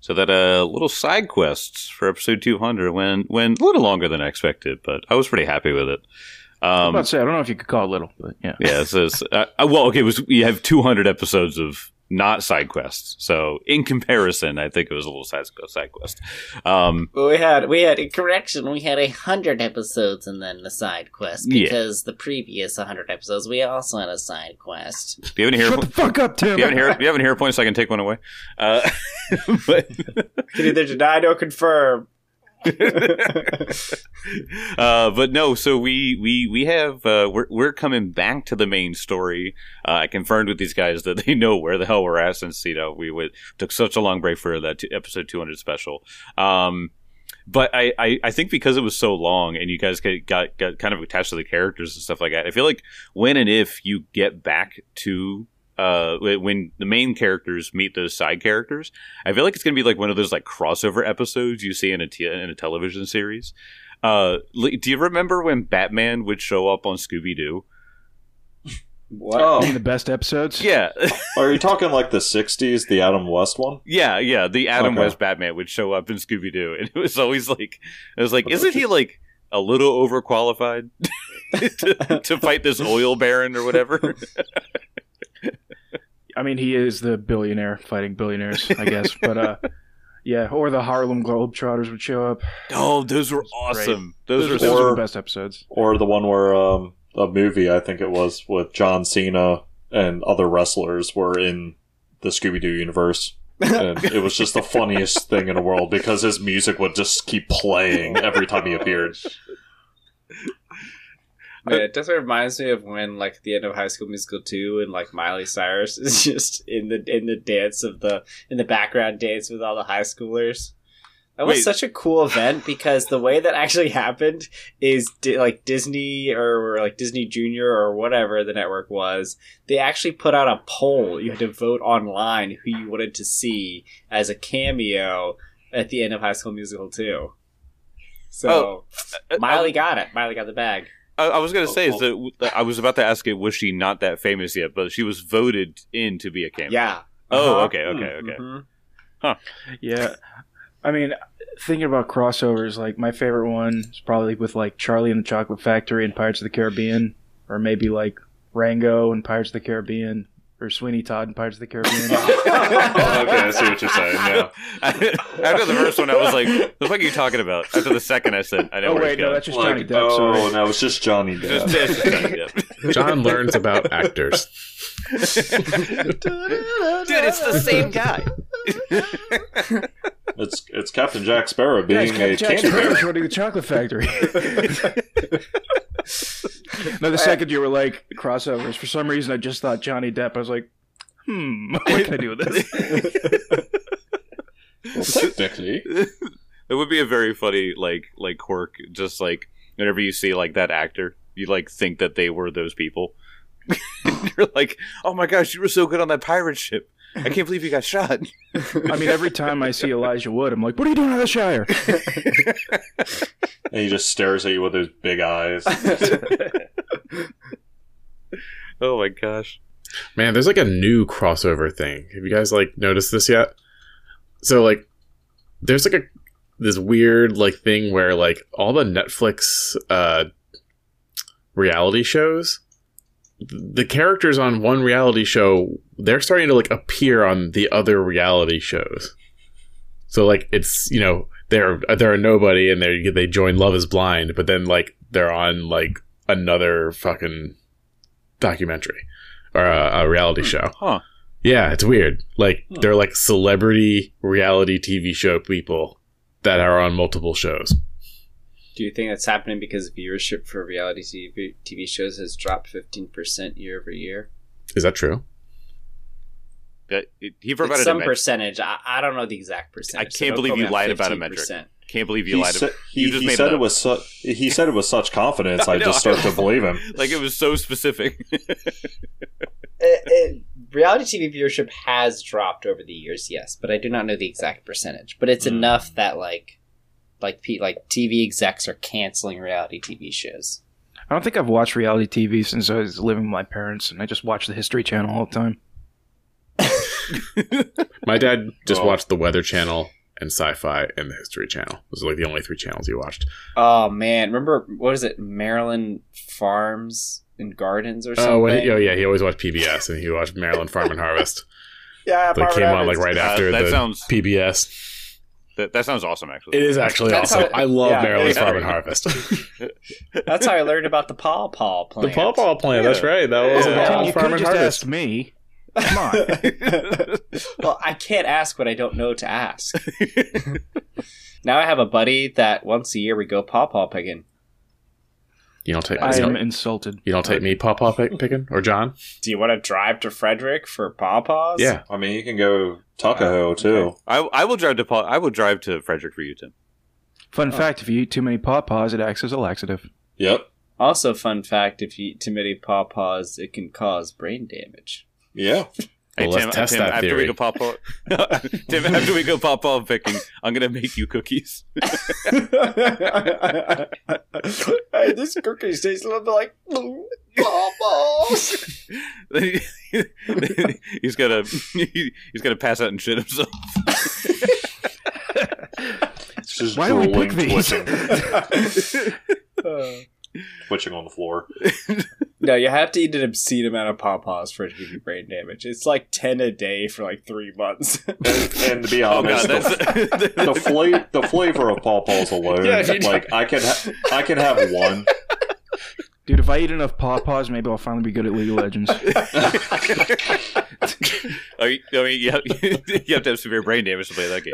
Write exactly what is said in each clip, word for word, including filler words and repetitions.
So that uh, little side quests for episode two hundred went, went a little longer than I expected, but I was pretty happy with it. Um, I was about to say, I don't know if you could call it little, but yeah. Yeah, it says, uh, well, okay, it was, you have two hundred episodes of not side quests. So in comparison, I think it was a little side, side quest. Um, well, we had, we had, correction, we had a hundred episodes and then the side quest, because yeah. the previous hundred episodes, we also had a side quest. Do you have any hero Shut the fuck up, Tim! Do you have any hero, do you have any hero points so I can take one away? Uh, but can either deny or confirm. uh, but no, so we we we have uh, we're we're coming back to the main story. Uh, I confirmed with these guys that they know where the hell we're at, since you know we would, took such a long break for that t- episode two hundred special. Um, but I, I, I think because it was so long and you guys get, got got kind of attached to the characters and stuff like that, I feel like when and if you get back to Uh, when the main characters meet those side characters, I feel like it's gonna be like one of those like crossover episodes you see in a t- in a television series. Uh, do you remember when Batman would show up on Scooby-Doo? What? Oh. In the best episodes? Yeah. Are you talking like the sixties, the Adam West one? Yeah, yeah. The Adam okay. West Batman would show up in Scooby-Doo, and it was always like, it was like, isn't he like a little overqualified to, to fight this oil baron or whatever? I mean, he is the billionaire fighting billionaires, I guess. But, uh, yeah, or the Harlem Globetrotters would show up. Oh, those were awesome. Those, those, those, were, those were the best episodes. Or the one where um, a movie, I think it was, with John Cena and other wrestlers were in the Scooby-Doo universe. And it was just the funniest thing in the world because his music would just keep playing every time he appeared. Yeah, it definitely reminds me of when, like, at the end of High School Musical two, and like Miley Cyrus is just in the in the dance of the in the background dance with all the high schoolers. That was Wait. such a cool event because the way that actually happened is di- like Disney or, or like Disney Junior or whatever the network was. They actually put out a poll. You had to vote online who you wanted to see as a cameo at the end of High School Musical two. So oh, uh, Miley uh, got it. Miley got the bag. I was going to say, is that I was about to ask it, was she not that famous yet? But she was voted in to be a cameo. Yeah. Oh, uh-huh. okay, okay, okay. Mm-hmm. Huh. Yeah. I mean, thinking about crossovers, like, my favorite one is probably with, like, Charlie and the Chocolate Factory and Pirates of the Caribbean. Or maybe, like, Rango and Pirates of the Caribbean. Or Sweeney Todd and Pirates of the Caribbean. Oh, okay, I see what you're saying, yeah. After the first one, I was like, what the fuck are you talking about? After the second, I said, I know oh, where wait, he's no, going. that's just like, Johnny Depp, oh, sorry. no, it's just Johnny Depp. Just, just Johnny Depp. John learns about actors. Dude, it's the same guy. It's it's Captain Jack Sparrow being yeah, a Jack candy Sparrow bear. running the chocolate factory. No, the second you were like, crossovers, for some reason I just thought Johnny Depp. I was like, hmm, what can I do with this? Well, technically. It would be a very funny, like, like quirk, just like, whenever you see, like, that actor, you, like, think that they were those people. You're like, oh my gosh, you were so good on that pirate ship. I can't believe you got shot. I mean, every time I see Elijah Wood, I'm like, what are you doing out of the Shire? And he just stares at you with his big eyes. Oh my gosh. Man, there's like a new crossover thing. Have you guys like noticed this yet? So like, there's like a this weird like thing where like all the Netflix uh, reality shows, the characters on one reality show, they're starting to like appear on the other reality shows. So like it's, you know, they're they're a nobody and they they join Love Is Blind, but then like they're on like another fucking documentary or a, a reality show. Huh. Yeah, it's weird. Like huh. They're like celebrity reality T V show people that are on multiple shows. Do you think that's happening because viewership for reality T V, T V shows has dropped fifteen percent year over year? Is that true? Uh, he provided some a met- percentage. I, I don't know the exact percentage. I can't so believe you lied about a metric. Can't believe you he lied. Sa- about he you just he made said it, it with su- he said it with such confidence. I, I know, just start to believe him. Like it was so specific. it, it, reality T V viewership has dropped over the years, yes, but I do not know the exact percentage. But it's mm. enough that like, like like T V execs are canceling reality T V shows. I don't think I've watched reality T V since I was living with my parents, and I just watch the History Channel all the time. My dad just oh. watched the Weather Channel and Sci-Fi, and the History Channel. Those are like the only three channels you watched. Oh man, remember what is it? Maryland Farms and Gardens or something? Oh, what, oh yeah, he always watched P B S, and he watched Maryland Farm and Harvest. Yeah, that came on like right after uh, that the sounds, P B S. That, that sounds awesome, actually. It is actually That's awesome. how- I love yeah, Maryland yeah. Farm and Harvest. That's how I learned about the Paw Paw plant. The Paw Paw plant. Yeah. That's right. That was Yeah. about Tim, you Farm could and just Harvest. ask me. Come on. Well, I can't ask what I don't know to ask. Now I have a buddy that once a year we go paw paw picking. You don't take. I you, am don't, insulted. you don't take me Paw Paw pick, picking or John? Do you want to drive to Frederick for paw paws? Yeah. I mean, you can go Tuckahoe, Oh, too. okay. I, I will drive to Paul. I will drive to Frederick for you, Tim. Fun fact, if you eat too many pawpaws, it acts as a laxative. Yep. Also, fun fact: if you eat too many paw paws, it can cause brain damage. Yeah. Hey, Well, Tim, let's test Tim that after theory. we go paw paw, Tim, after we go paw paw picking, I'm gonna make you cookies. Hey, this cookie tastes a little bit like paw paws. he's gonna he's gonna pass out and shit himself. It's just Why do we pick drooling, these? twitching, twitching on the floor. No, you have to eat an obscene amount of paw paws for it to give you brain damage. It's like ten a day for like three months. And, and to be Oh god, honest, that's the, the, fla- the flavor of Paw Paws alone, Yeah, if you do- like, I can, ha- I can have one. Dude, if I eat enough pawpaws, maybe I'll finally be good at League of Legends. Oh, you, I mean, you have, you have to have severe brain damage to play that game.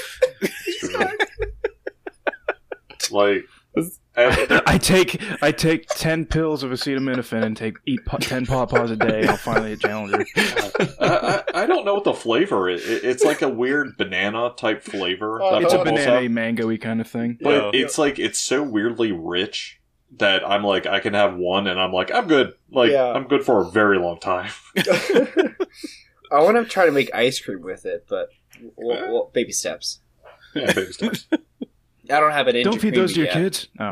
Like, and- I take I take ten pills of acetaminophen and take eat pa- ten pawpaws a day. And I'll finally hit Challenger. I, I, I don't know what the flavor is. It, it's like a weird banana type flavor. that It's a Paw Paws banana have. mango-y kind of thing. But Yeah. it's like it's so weirdly rich that I'm like I can have one and I'm like I'm good. Like Yeah. I'm good for a very long time. I want to try to make ice cream with it, but well, well, baby steps. Yeah, baby steps. I don't have it in. Don't feed those to your yet. kids. Oh.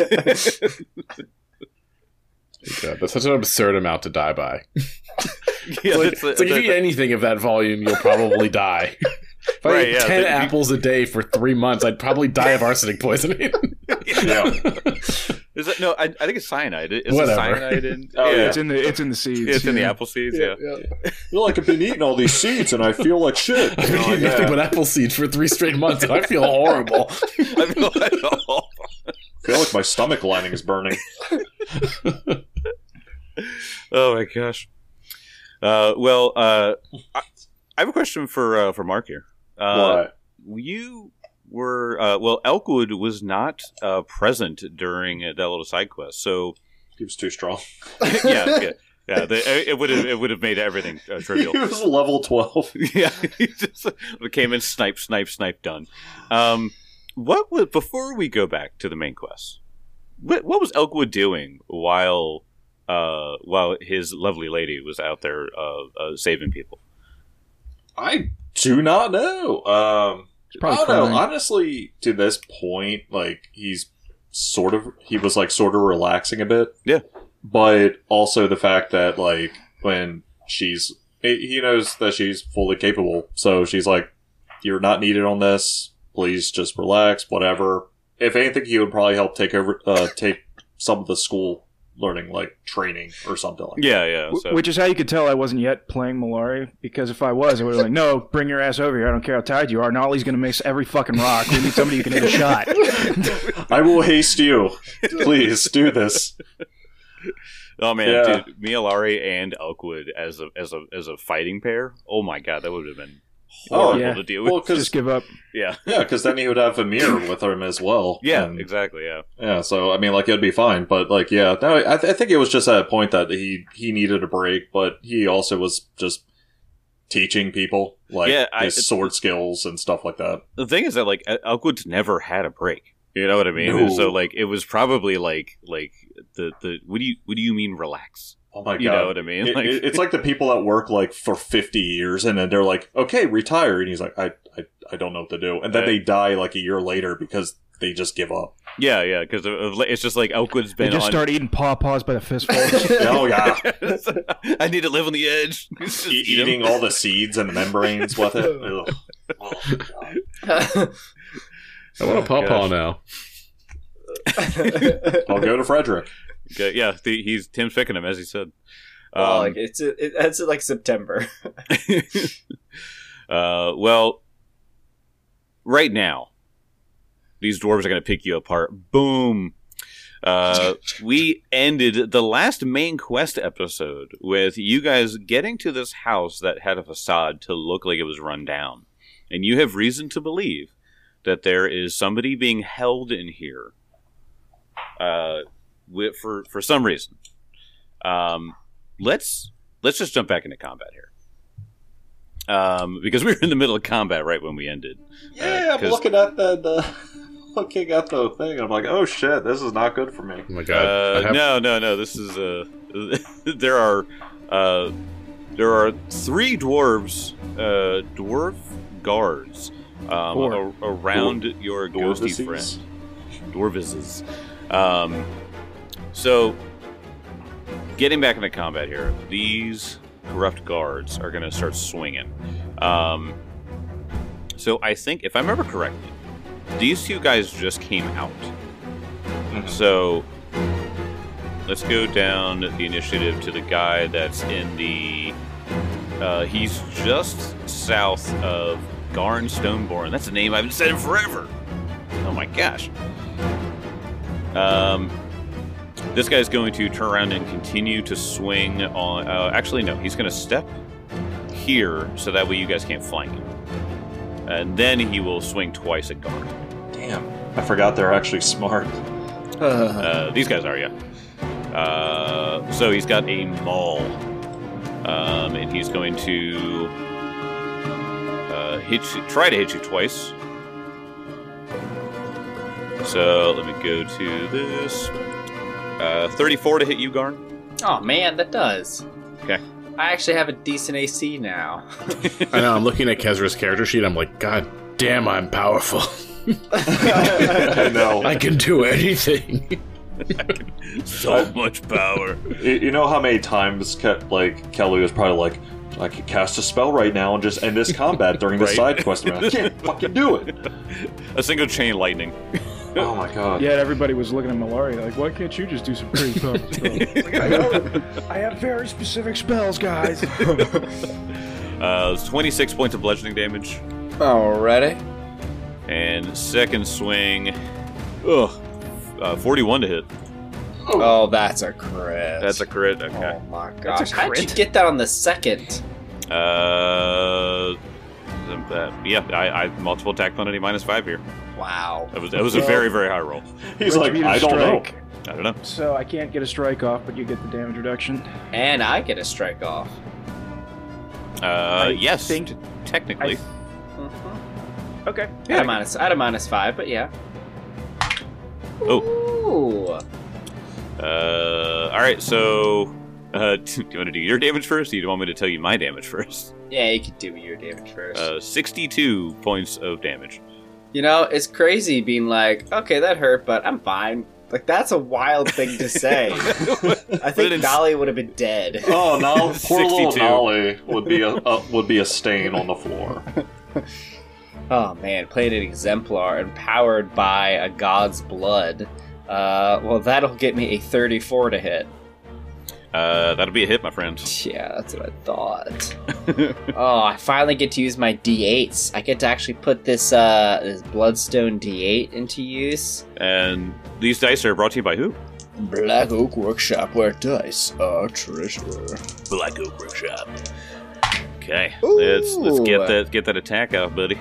Yeah, that's such an absurd amount to die by. Yeah, Like, that's- it's like if you eat anything of that volume, you'll probably die. If I Right, ate yeah, ten but you- apples a day for three months, I'd probably die of arsenic poisoning. Yeah. Is that, no, I, I think it's cyanide. Is Whatever. it cyanide in? Oh, yeah. It's in the it's in the seeds. It's in the yeah. apple seeds. Yeah. You're like I've been eating all these seeds and I feel like shit. I've You been know, eating like, nothing yeah. but apple seeds for three straight months, and I feel horrible. I feel like, oh. I feel like my stomach lining is burning. Oh my gosh. Uh, well, uh, I, I have a question for uh, for Mark here. Uh, What? You were uh, well. Elkwood was not uh, present during uh, that little side quest, so He was too strong. yeah, yeah, yeah. The, it would have it would have made everything uh, He trivial. was level twelve. Yeah, he just came in, snipe, snipe, snipe, done. Um, what was before we go back to the main quest? What, what was Elkwood doing while uh, while his lovely lady was out there uh, uh, saving people? I do not know. Um, I Probably don't know. crying. Honestly, to this point, like he's sort of he was like sort of relaxing a bit. Yeah. But also the fact that like when she's he he knows that she's fully capable, so she's like, "You're not needed on this. Please just relax. Whatever." If anything, he would probably help take over, uh, take some of the school learning, like training or something like. Yeah, yeah. Wh- So. Which is how you could tell I wasn't yet playing Malari, because if I was, I would have like, no, bring your ass over here. I don't care how tired you are. Nolly's going to miss every fucking rock. We need somebody who can hit a shot. that. I will haste you. Please do this. Oh man, Yeah. dude, Mialari and Elkwood as a as a as a fighting pair. Oh my god, that would have been horrible yeah. to deal with. Well, because Just give up. yeah, yeah, because then he would have Amir with him as well. yeah, And- exactly. Yeah, Yeah, so I mean, like it'd be fine, but like, yeah, no, I, th- I think it was just at a point that he he needed a break, but he also was just teaching people like Yeah, I- his sword skills and stuff like that. the thing is that like El- Elkwood's never had a break. You know what I mean? No. So like it was probably like like the the what do you what do you mean relax? Oh my god, You know what I mean? It- Like- it- it's like the people that work like for fifty years and then they're like, okay, retire, and he's like, I I, I don't know what to do, and then Right. they die like a year later because they just give up. Yeah, yeah, because it's just like Elkwood's They been just on. start eating pawpaws by the fistful. Oh yeah, I need to live on the edge. Just E- eat 'em. eating all the seeds and the membranes with it. Ugh. Oh, my God. I want a pawpaw now. I'll go to Frederick. Okay, yeah, the, he's Tim's picking him, as he said. Um, oh, like it's it, it's like September. uh, well, right now, these dwarves are going to pick you apart. Boom. Uh, we ended the last main quest episode with you guys getting to this house that had a facade to look like it was run down. And you have reason to believe that there is somebody being held in here uh, with, for, for some reason. Um, let's let's just jump back into combat here. Um, because we were in the middle of combat right when we ended. Yeah, uh, I'm looking at the, the looking at the thing. I'm like, oh shit, this is not good for me. Oh my god! Uh, have... No, no, no. This is uh, there are uh, there are three dwarves, uh, dwarf guards um, a- around Dwar- your ghosty Dwarvises? friend. Dwarvises. Um, so, getting back into combat here, these corrupt guards are going to start swinging. Um, so I think, if I remember correctly, these two guys just came out. Mhm. So let's go down the initiative to the guy that's in the. Uh, he's just south of Garn Stoneborn. That's a name I haven't said in forever. Oh my gosh. Um, this guy's going to turn around and continue to swing on. Uh, actually, no, he's going to step here so that way you guys can't flank him. And then he will swing twice at Garn. Damn, I forgot they're actually smart. Uh, these guys are, yeah. Uh, so he's got a maul. Um, and he's going to uh, hit you, try to hit you twice. So let me go to this. Uh, thirty-four to hit you, Garn. Oh man, that does. Okay. I actually have a decent A C now. I know. I'm looking at Kezra's character sheet. I'm like, God damn, I'm powerful. I know. I can do anything. So much power. You you know how many times Ke- like Kelly was probably like, I could cast a spell right now and just end this combat during the Right. side quest. I can't fucking do it. A single chain lightning. Oh my god. Yeah, everybody was looking at Malari like, why can't you just do some crazy powerful spells? Like, I, have, I have very specific spells, guys. Uh, it's twenty-six points of bludgeoning damage. Alrighty. And second swing, ugh, uh, forty-one to hit. Oh, that's a crit. That's a crit. Okay. Oh my That's gosh. a How'd you crit? get that on the second? Uh, uh, yeah, I, I multiple attack penalty minus five here. Wow. That was that was a very very high roll. He's like, Retributive I don't know. strike. I don't know. So I can't get a strike off, but you get the damage reduction. And I get a strike off. Uh, yes, think- t- technically. Mm-hmm. Okay. I had a minus, I had a minus five, but yeah. Oh. Ooh. Uh, all right. So, uh, do you want to do your damage first? Or do you want me to tell you my damage first? Yeah, you can do your damage first. Uh, sixty-two points of damage. You know, it's crazy being like, okay, that hurt, but I'm fine. Like, that's a wild thing to say. I Put it think in- Dolly would have been dead. Oh no, poor little sixty-two. Nolly would be a uh, would be a stain on the floor. Oh man, played an exemplar and powered by a god's blood. Uh, well, that'll get me a thirty-four to hit. Uh, that'll be a hit, my friend. Yeah, that's what I thought. Oh, I finally get to use my D eights. I get to actually put this uh, this Bloodstone D eight into use. And these dice are brought to you by who? Black Oak Workshop, where dice are treasure. Black Oak Workshop. Okay, let's let's get Ooh. that get that attack out, buddy.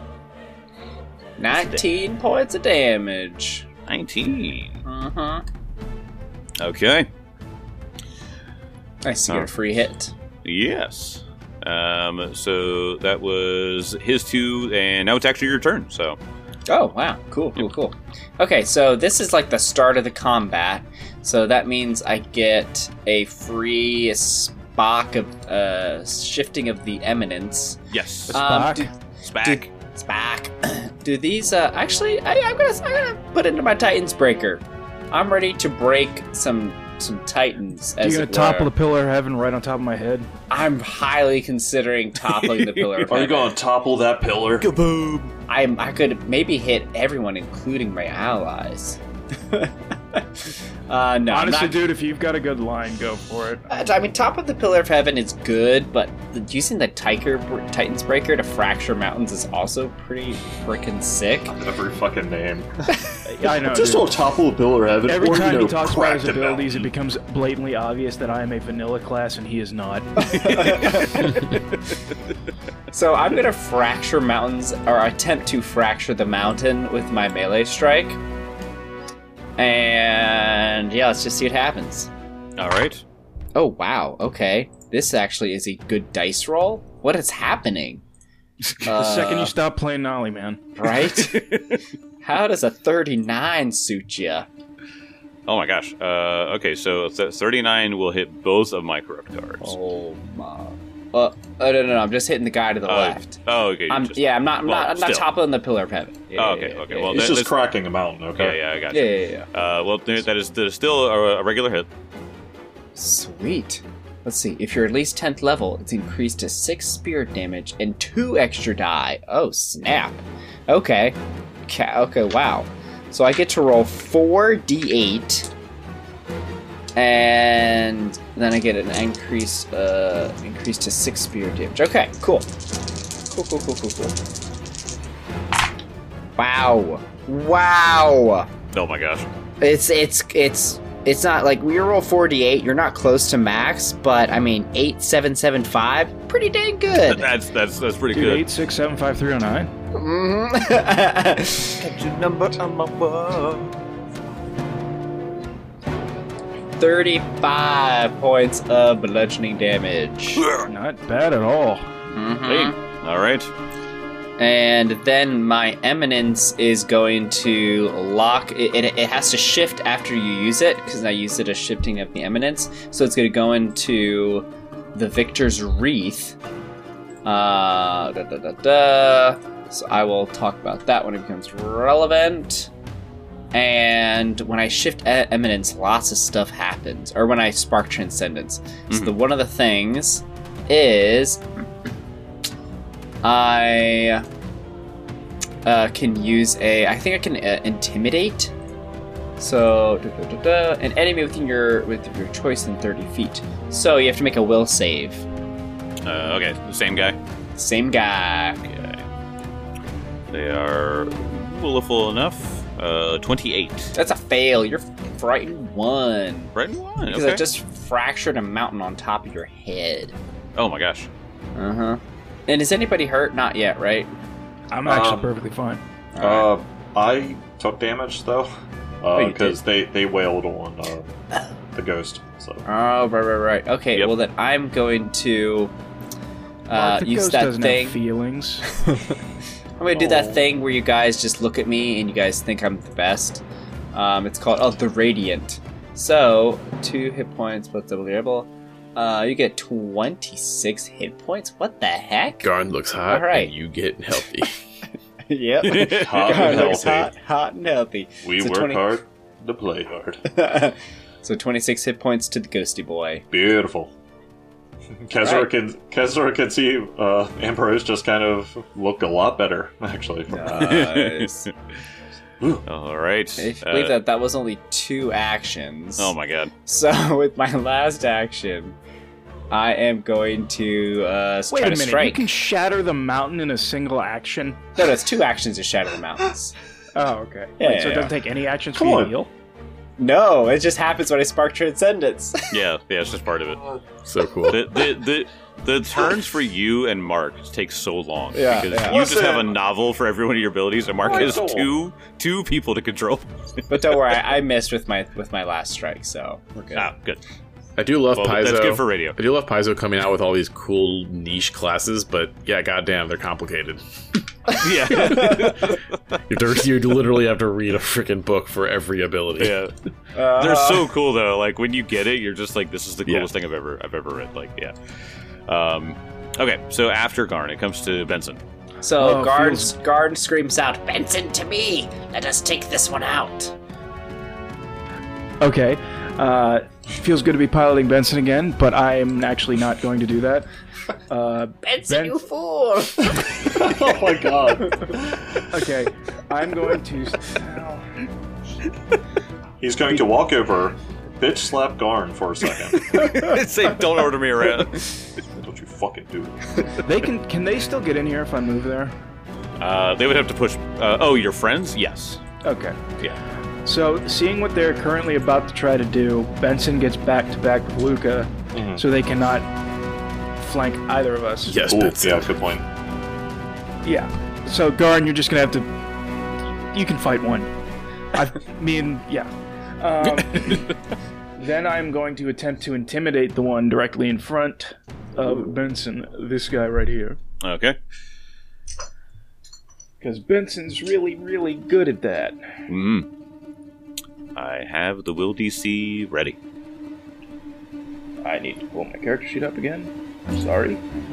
nineteen points of damage. Nineteen. Uh-huh. Okay. Nice to get Oh. a free hit. Yes. Um. So that was his two, and now it's actually your turn. So. Oh, wow. Cool, cool, cool. Okay, so this is like the start of the combat. So that means I get a free Spock of uh, shifting of the eminence. Yes. Um, Spock? do, Spack. do- Spock. Do these, uh, actually, I, I'm gonna, I'm gonna put into my Titan's Breaker. I'm ready to break some some titans. Are As you it gonna topple were. the pillar of heaven right on top of my head? I'm highly considering toppling the pillar of Are you heaven. going to topple that pillar? Kaboom! I'm, I could maybe hit everyone, including my allies. uh, no, I'm Honestly, not- dude, if you've got a good line, go for it. Uh, I mean, top of the Pillar of Heaven is good, but the, using the Tiger, Titan's Breaker to fracture mountains is also pretty freaking sick. Every fucking name. Yeah, I know. Just dude. don't topple the pillar of heaven. Every or, you time know, he talks about crack his the abilities, it mountain. becomes blatantly obvious that I am a vanilla class and he is not. So I'm gonna fracture mountains, or attempt to fracture the mountain with my melee strike. And yeah, let's just see what happens. All right. Oh wow, okay. This actually is a good dice roll. What is happening? The second you stop playing Nolly, man. Right? How does a thirty-nine suit you? Oh my gosh. Uh, okay, so th- thirty-nine will hit both of my Corruptors. Oh my. Uh, oh, no, no, no, I'm just hitting the guy to the Uh, left. Oh, okay. you I'm, just- yeah, I'm not, I'm well, not, I'm not still. toppling the Pillar of Heaven. Yeah, Oh, okay, yeah, okay, yeah, well, yeah. It's that- just that's- cracking a mountain, okay? Yeah, yeah, I got Yeah, you. yeah, yeah. Uh, well, there- that is, that is still a, a regular hit. Sweet. Let's see. If you're at least tenth level, it's increased to six spirit damage and two extra die. Oh, snap. Okay. Okay, okay, wow. So I get to roll four d eight. And then I get an increase, uh, increase to six spirit damage. Okay, cool. Cool, cool, cool, cool, cool. Wow. Wow. Oh my gosh. It's it's it's it's not like we roll four d eight. You're not close to max, but I mean eight seven seven five, pretty dang good. That's that's that's pretty Dude, good. eight six seven five three zero nine. Mhm. Got your number on my wall. Thirty-five points of bludgeoning damage. Not bad at all. Mhm. Hey, all right. And then my eminence is going to lock. It, it, it has to shift after you use it because I use it as shifting of the eminence. So it's going to go into the Victor's Wreath. Uh, da, da, da, da. So I will talk about that when it becomes relevant. And when I shift e- eminence, lots of stuff happens. Or when I spark transcendence. So Mhm. the one of the things is I uh, can use a. I think I can uh, intimidate. So da, da, da, da, an enemy within your with your choice in thirty feet. So you have to make a will save. Uh, okay, the same guy. Same guy. Okay. They are willful enough. Uh, twenty-eight. That's a fail. You're frightened one. Right in line. Because Okay. I just fractured a mountain on top of your head. Oh my gosh. Uh huh. And is anybody hurt? Not yet, right? I'm actually Um, perfectly fine. Uh, I took damage, though, Oh, you because they, they wailed on uh, the ghost. So Oh, right, right, right. Okay, Yep. well then I'm going to uh, Mark, the use ghost that doesn't thing. have feelings. I'm gonna do Aw. that thing where you guys just look at me and you guys think I'm the best. Um, it's called oh the Radiant. So two hit points plus double variable. Uh, you get twenty-six hit points. What the heck? Garn looks hot, All right. and you get healthy. Yep. hot God, and looks healthy. hot, hot and healthy. We So work twenty hard to play hard. So twenty-six hit points to the ghosty boy. Beautiful. Kezra Right. can Kezra can see uh, Ambrose just kind of look a lot better, actually. Nice. All right. I Uh, believe that that was only two actions. Oh my god. So with my last action, I am going to uh, Wait try a to minute, you strike. can shatter the mountain in a single action? No, no, it's two actions to shatter the mountains. Oh, okay. Yeah, Wait, so yeah, it doesn't take any actions Come for you on. to heal? No, it just happens when I spark transcendence. Yeah, yeah, it's just part of it. So cool. The the the, the turns for you and Mark take so long Yeah, because yeah. you just Listen. have a novel for every one of your abilities, and Mark Why has so? two two people to control. But don't worry, I, I missed with my with my last strike, so we're good. Ah, good. I do love Well, Paizo. that's good for radio. I do love Paizo coming out with all these cool niche classes, but yeah, goddamn, they're complicated. Yeah, You, have to, you literally have to read a freaking book for every ability. yeah. Uh, They're so cool though. Like when you get it, you're just like, this is the Yeah. coolest thing I've ever I've ever read. Like, yeah. Um, okay, so after Garn, it comes to Benson. So Oh, guard feels- guard screams out, "Benson, to me! Let us take this one out." Okay. Uh, feels good to be piloting Benson again, but I am actually not going to do that. Uh, Benson, Ben- you fool! Oh my god. okay, I'm going to. He's going to walk over, bitch slap Garn for a second. Say, don't order me around. Don't you fucking do it. They can. Can they still get in here if I move there? Uh, they would have to push. Uh, oh, your friends? Yes. Okay. Yeah. So, seeing what they're currently about to try to do, Benson gets back to back with Luca, Mhm. so they cannot flank either of us. Yes, Ooh, Benson. yeah, good point. Yeah. So, Garn, you're just gonna have to. You can fight one. I mean, yeah. Um, then I'm going to attempt to intimidate the one directly in front of Benson, this guy right here. Okay. Because Benson's really, really good at that. Mm. I have the will D C ready. I need to pull my character sheet up again. Sorry.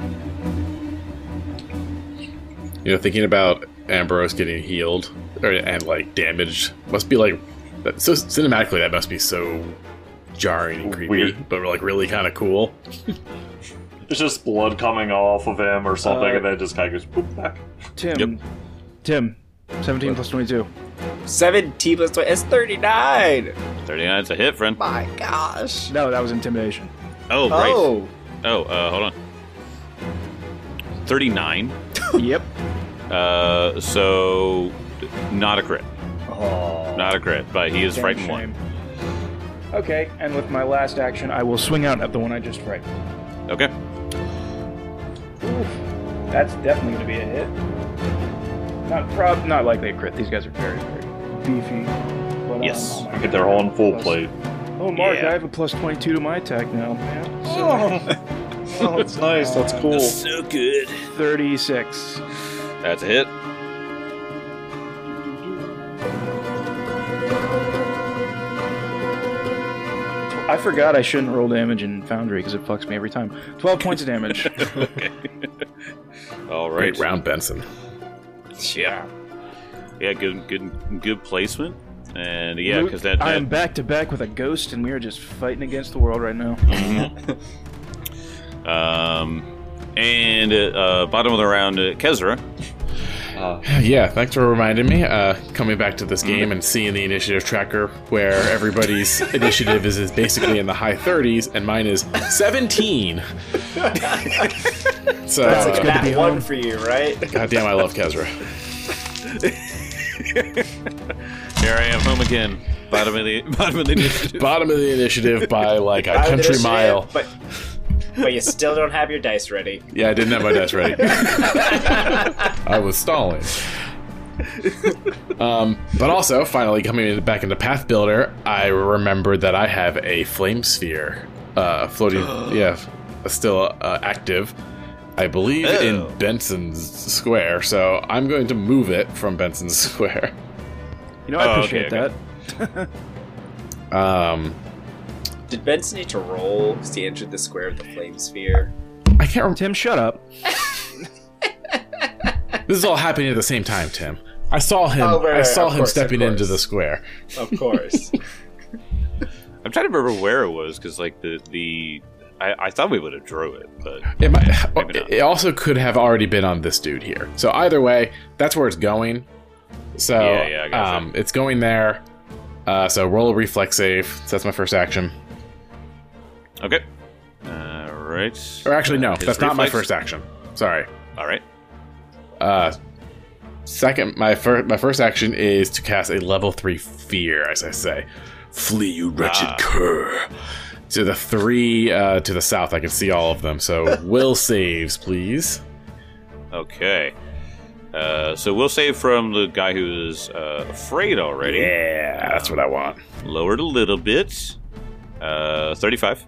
You know, thinking about Ambrose getting healed or, and like damaged must be like that, so cinematically. That must be so jarring and creepy, Weird. but like really kind of cool. It's just blood coming off of him or something, Uh, and then it just kind of goes boop back. Tim. Yep. Tim. seventeen plus twenty-two. seventeen plus twenty. It's thirty-nine! thirty-nine's a hit, friend. My gosh. No, that was intimidation. Oh, right. Oh. Oh, uh, hold on. thirty-nine. Yep. Uh, so not a crit. Oh. Not a crit, but he is Damn frightened shame. one. Okay, and with my last action, I will swing out at the one I just frightened. Okay. Oof. That's definitely going to be a hit. Not prob- not likely a crit. These guys are very, very beefy. But, um, Yes. oh my Get their on full Plus- plate. Oh, Mark, Yeah. I have a plus twenty-two to my attack now. Yeah, so Oh, that's nice. That's cool. So good. thirty-six. That's a hit. I forgot I shouldn't roll damage in Foundry because it fucks me every time. twelve points of damage. Okay. All right. Great round, Benson. Yeah. Yeah. Good. Good. Good placement. And yeah, Luke, because that. I that am back to back with a ghost, and we are just fighting against the world right now. um, and uh, bottom of the round, uh, Kezra. Uh, Yeah, thanks for reminding me. Uh, coming back to this game and seeing the initiative tracker where everybody's initiative is, is basically in the high thirties, and mine is seventeen. So, That's good like to uh, be that one home. for you, right? goddamn, I love Kezra. Here I am, home again. Bottom of the bottom of the initiative. Bottom of the initiative by like a Out of the country initiative, mile. But, but you still don't have your dice ready. Yeah, I didn't have my dice ready. I was stalling. Um, but also, finally coming back into Path Builder, I remembered that I have a flame sphere uh, floating, yeah, still uh, active. I believe Oh. in Benson's Square, so I'm going to move it from Benson's Square. You know, I Oh, okay, appreciate okay. that. Um, Did Benson need to roll because he entered the square of the flame sphere? I can't remember. Tim, shut up. This is all happening at the same time, Tim. I saw him. Oh, right, I right, saw of him course, stepping of into course. the square. Of course. I'm trying to remember where it was because, like, the the I, I thought we would have drew it, but It, might, Maybe not. it also could have already been on this dude here. So either way, that's where it's going. So Yeah, yeah, I gotcha. um, it's going there. Uh, so roll a reflex save. So that's my first action. okay. All right. Or actually, no, His that's not my reflex- first action. Sorry. All right. Uh, second, my first my first action is to cast a level three fear, as I say. Flee, you wretched Ah. cur. To the three uh, to the south, I can see all of them. So will saves, please. Okay. Uh, so we'll save from the guy who is uh, afraid already. Yeah, that's what I want. Lowered a little bit. Uh, thirty-five.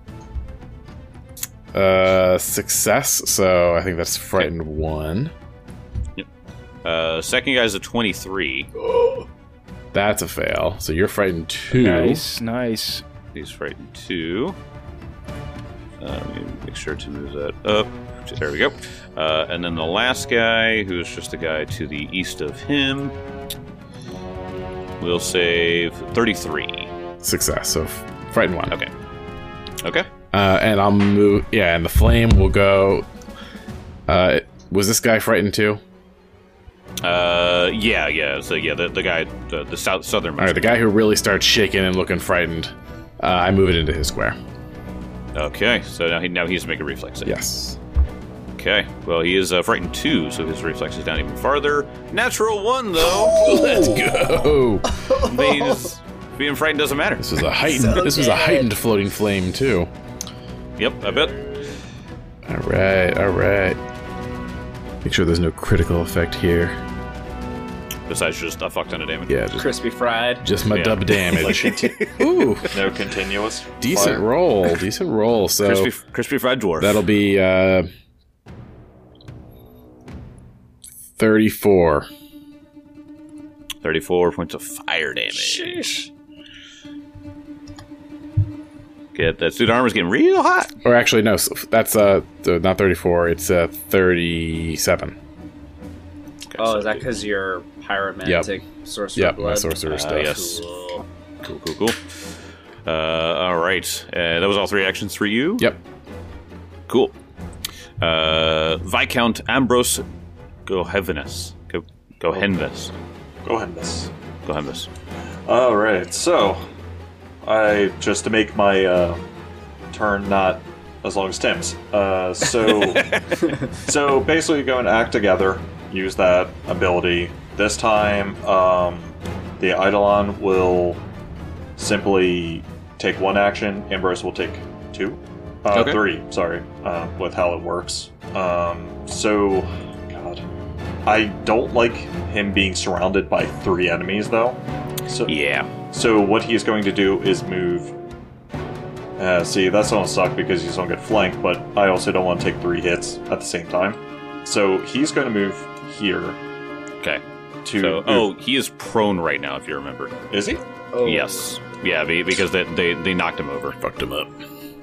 Uh, success. So I think that's frightened one. Uh, second guy's a twenty-three. That's a fail. So you're frightened two. Nice, nice. He's frightened two. Uh, let me make sure to move that up. There we go. Uh, and then the last guy, who's just the guy to the east of him, will save thirty-three. Success. So f- frightened one. Okay. Okay. Uh, and I'll move. Yeah, and the flame will go. Uh, was this guy frightened too? Uh, yeah, yeah. So yeah, the the guy, the, the south southern. All right, the guy who really starts shaking and looking frightened. Uh, I move it into his square. Okay, so now he now he has to make a reflex save. Yes. Okay. Well, he is uh, frightened two, so his reflex is down even farther. Natural one though. Let's go. Means being frightened doesn't matter. This was a heightened. So this was a dead. heightened floating flame too. Yep, I bet. All right. All right. Make sure there's no critical effect here. Besides just a fuck ton of damage. Yeah, just, Crispy fried. just my Yeah. dub damage. Conti- Ooh, no continuous. decent fire. roll. Decent roll. So Crispy, crispy fried dwarf. that'll be uh, thirty-four. thirty-four points of fire damage. Sheesh. Get that suit armor's getting real hot. Or actually, no. So that's uh, th- not thirty-four. It's uh, thirty-seven. Okay, Oh, so is that because you're pyromantic sorcerer Yep, blood? my sorcerer Uh, stuff. yes. Cool. Cool, cool, cool. Uh, all right. Uh, that was all three actions for you. Yep. Cool. Uh, Viscount Ambrose Gohevenus. Go, Gohenvis. Go ahead, miss. Gohenvis. All right, so I just to make my uh, turn not as long as Tim's. Uh, so so basically, going to act together. Use that ability. This time, um, the Eidolon will simply take one action. Ambrose will take two, uh, Okay. three. Sorry, uh, with how it works. Um, so, God, I don't like him being surrounded by three enemies, though. So, Yeah. so what he is going to do is move. Uh, see, that's gonna suck because he's gonna get flanked, but I also don't want to take three hits at the same time. So he's going to move here Okay. to. So, oh, he is prone right now, if you remember. is he? Oh. Yes. Yeah, be- because they, they, they knocked him over. Fucked him up.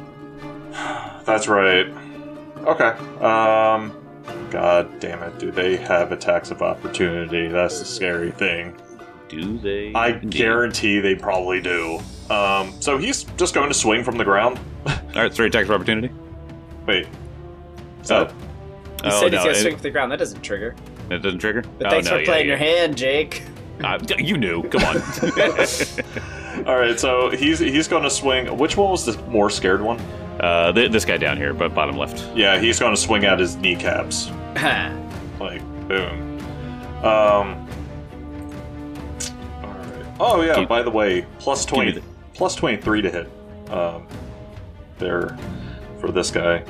That's right. Okay. Um. God damn it! Do they have attacks of opportunity? That's the scary thing. Do they? I Indeed. guarantee they probably do. Um. So he's just going to swing from the ground. All right, three attacks of opportunity. Wait. Is Oh. that? You Oh, said no, he's gonna it, swing for the ground. That doesn't trigger. it doesn't trigger? But Oh, thanks no, for yeah, playing yeah. your hand, Jake. Uh, you knew. Come on. All right. So he's he's going to swing. Which one was the more scared one? uh, th- this guy down here, but bottom left. Yeah, he's going to swing at his kneecaps. Like, boom. Um. Alright. Oh, yeah, Keep- by the way, plus Give me twenty, plus twenty-three to hit. Um, there for this guy.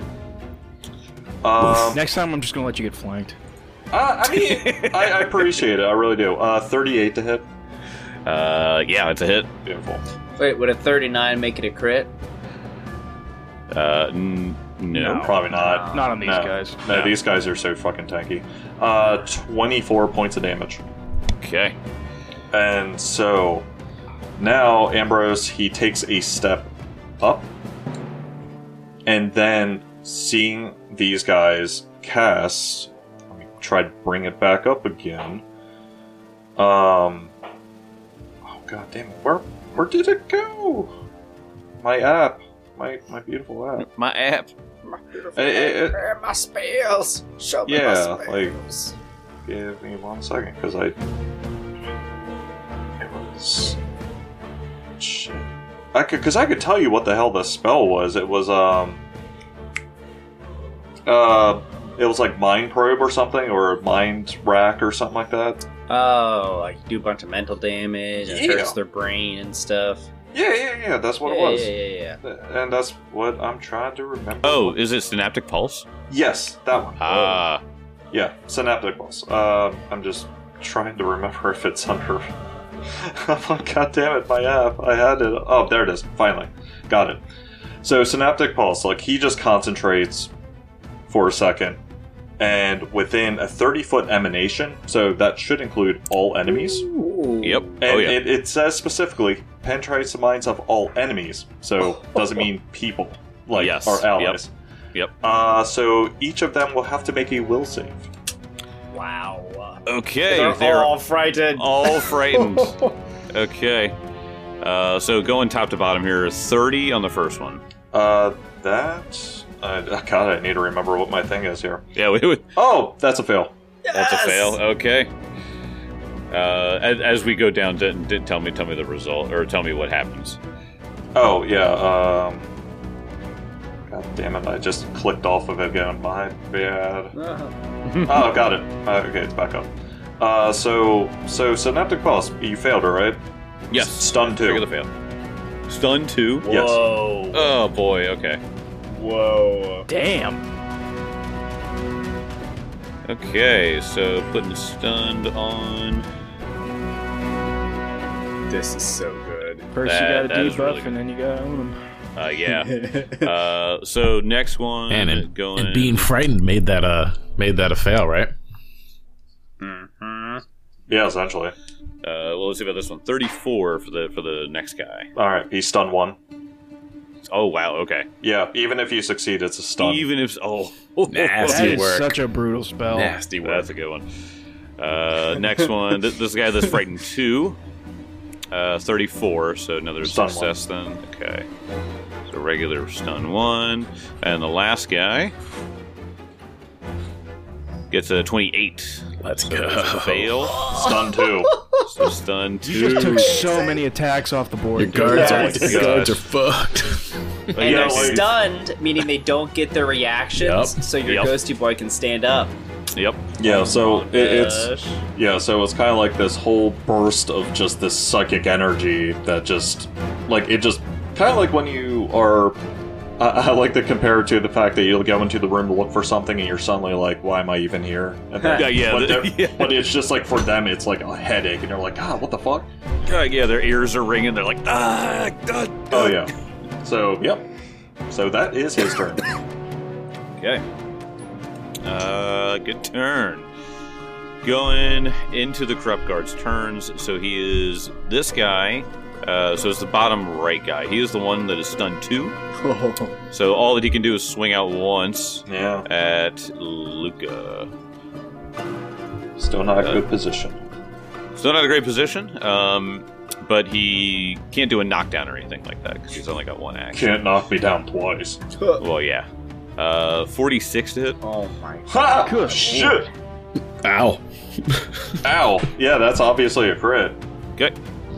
Um, Next time, I'm just gonna let you get flanked. uh, I mean, I, I appreciate it. I really do. Uh, thirty-eight to hit. Uh, yeah, it's a hit. Beautiful. Wait, would a thirty-nine make it a crit? Uh, n- no. Probably not. Not on these no. guys. No, No. these guys are so fucking tanky. Uh, twenty-four points of damage. Okay. And so now Ambrose, he takes a step up, and then seeing these guys cast, let me try to bring it back up again. Um, oh god damn it, where where did it go? My app, my my beautiful app. My app. My beautiful Eh, eh, eh. Where are my spells? Show me Yeah, my like- spells. Give me one second, because I. It was. Shit. I could, because I could tell you what the hell the spell was. It was, um. Uh. It was like Mind Probe or something, or Mind Rack or something like that. Oh, like you do a bunch of mental damage and it Yeah. hurts their brain and stuff. Yeah, yeah, yeah, that's what yeah, it was. Yeah, yeah, yeah. And that's what I'm trying to remember. Oh, is it Synaptic Pulse? Yes, that one. Ah. Yeah, Synaptic Pulse. Uh, I'm just trying to remember if it's under. Oh, God damn it, my app. I had it. Oh, there it is. Finally. Got it. So, Synaptic Pulse, like, he just concentrates for a second, and within a thirty foot emanation, so that should include all enemies. Ooh. Yep. And Oh, yeah. it, it says specifically, penetrates the minds of all enemies. So, doesn't mean people, like, Yes, our yep. allies. Yep. Uh, so, each of them will have to make a will save. Wow. Okay. They're They're all frightened. all frightened. Okay. Uh, so going top to bottom here, thirty on the first one. Uh, that... Uh, God, I need to remember what my thing is here. Yeah, we would. Oh, that's a fail. That's a fail. Okay. Uh, as, as we go down, d- d- tell me, tell me the result, or tell me what happens. Oh, yeah, um... God damn it, I just clicked off of it again. My bad. Oh, got it. Uh, okay, it's back up. Uh, so, so Synaptic Pulse, you failed it, right? Yes. Stun two. Trigger the fail. Stun two. Yes. Whoa. Oh boy. Okay. Whoa. Damn. Okay. So putting stunned on. This is so good. First That- you gotta that is debuff, really and then you gotta own them. Uh, yeah. uh, so next one. And, and, going. and being frightened made that uh made that a fail, right? Mhm. Yeah, essentially. Uh, well, let's see about this one. Thirty-four for the for the next guy. Alright, he's stun one. Oh wow. Okay. Yeah, even if you succeed, it's a stun. Even if oh Nasty That is work. such a brutal spell. Nasty work. That's a good one. Uh, next one. Th- this guy that's frightened two. Uh, thirty-four. So another Stun success then. Okay. So regular stun one, and the last guy gets a twenty-eight. Let's So go. that's a fail. Stun two. So stun two. You just took so many attacks off the board. Your dude. guards, Yeah. are, Oh my your guards are gosh. fucked. But And yeah, they're like- stunned, meaning they don't get their reactions, Yup. so your Yup. ghosty boy can stand up. Yep. Yeah, so it, it's Gosh. yeah, so it's kind of like this whole burst of just this psychic energy that just like it just kind of like when you are. I, I like to compare it to the fact that you'll go into the room to look for something and you're suddenly like, "Why am I even here?" And then, Yeah, yeah, but, the- they're- yeah. but it's just like for them, it's like a headache, and they're like, "God, what the fuck?" Uh, yeah, their ears are ringing. They're like, ah, God. Oh yeah. So yep. So that is his turn. Okay. Uh, good turn. Going into the Corrupt Guard's turns. So he is this guy. Uh, so it's the bottom right guy. He is the one that is stunned two. So all that he can do is swing out once Yeah. at Luca. Still not a Uh, good position. Still not a great position, um, but he can't do a knockdown or anything like that because he's only got one action. Can't knock me down twice. Well, yeah. Uh, forty-six to hit. Oh my. Ha! Good Shit! Ow. Ow! Yeah, that's obviously a crit. Okay.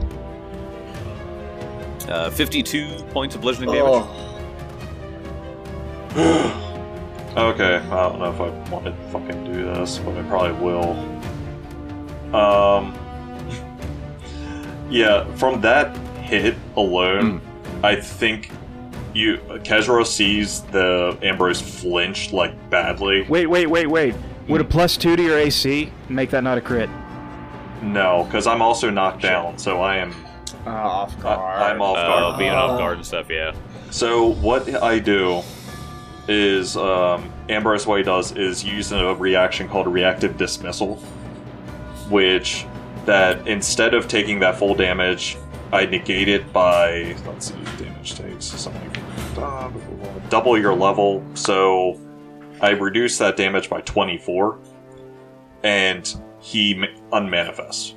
Uh, fifty-two points of bludgeoning damage. Oh. Okay, I don't know if I want to fucking do this, but I probably will. Um, yeah, from that hit alone, I think you Kezro sees the Ambrose flinch like badly. Wait, wait, wait, wait. Would a plus two to your A C make that not a crit? No, because I'm also knocked down, so I am Oh, off I, guard. I'm off Uh, guard. being off guard and stuff, yeah. So what I do is um, Ambrose what he does is use a reaction called a reactive dismissal, which that instead of taking that full damage, I negate it by let's see, damage takes something uh, double your level. So I reduce that damage by twenty-four, and he ma- unmanifests.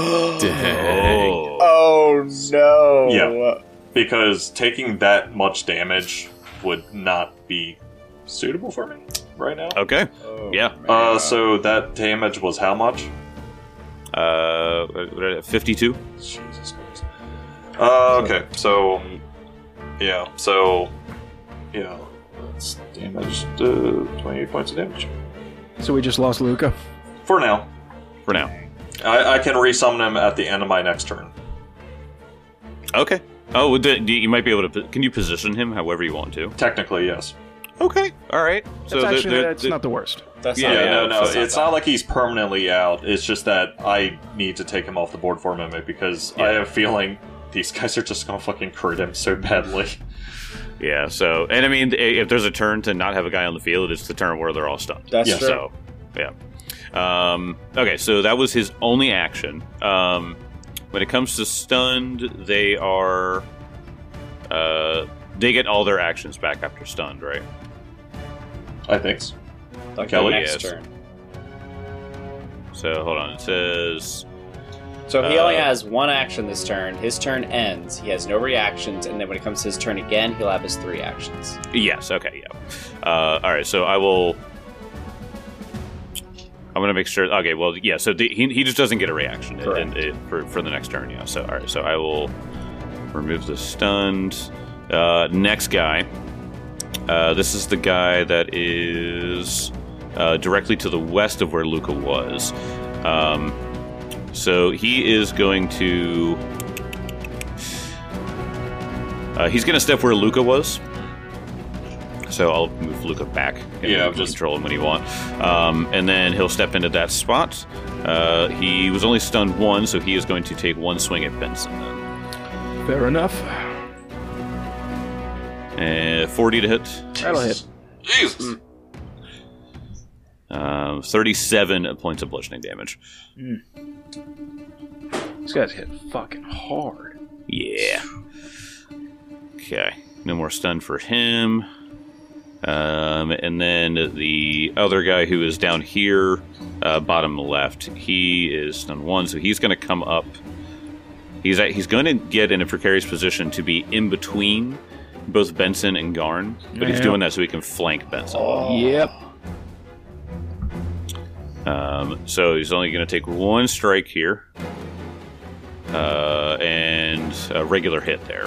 Dang. Oh. Oh no. Yeah. Because taking that much damage would not be suitable for me right now. Okay. Oh, Yeah. man. Uh, so that damage was how much? Uh, fifty-two. Jesus Christ. Uh, okay, so yeah, so yeah, that's damage. Uh, twenty-eight points of damage So we just lost Luca. for now. For now. I, I can resummon him at the end of my next turn. Okay. Oh, well, do, do you might be able to. Can you position him however you want to? Technically, yes. Okay. All right. So That's the- actually the- that's the- not the worst. That's yeah, not Yeah, yeah, no, no, so it's not like he's permanently out. It's just that I need to take him off the board for a moment because I Yeah. have a feeling these guys are just gonna fucking crit him so badly. Yeah. So, and I mean, i- if there's a turn to not have a guy on the field, it's the turn where they're all stunned. That's Yeah. true. So, yeah. Um, okay, so that was his only action. Um, when it comes to stunned, they are. Uh, they get all their actions back after stunned, right? I think. So. Like Kelly? the next Yes. turn. So hold on. It says So he only Uh, has one action this turn. His turn ends. He has no reactions, and then when it comes to his turn again, he'll have his three actions. Yes. Okay. Yeah. Uh, all right. So I will. I'm gonna make sure. Okay. Well, yeah. So the, he he just doesn't get a reaction in, in, for for the next turn. Yeah. So all right. So I will remove the stunned. Uh, next guy. Uh, this is the guy that is uh, directly to the west of where Luca was. Um, so he is going to. Uh, he's going to step where Luca was. So I'll move Luca back. And Yeah, just just- control him when you want. Um, and then he'll step into that spot. Uh, he was only stunned one, so he is going to take one swing at Benson then. Fair enough. And forty to hit. That'll hit. Jesus. Um, thirty-seven points of bludgeoning damage. This guy's hit fucking hard. Yeah. Okay. No more stun for him. Um, and then the other guy who is down here, uh, bottom left, he is stun one, so he's going to come up. He's at, he's going to get in a precarious position to be in between both Benson and Garn, but he's Yeah. doing that so he can flank Benson. Yep. Um, so he's only going to take one strike here, uh, and a regular hit there.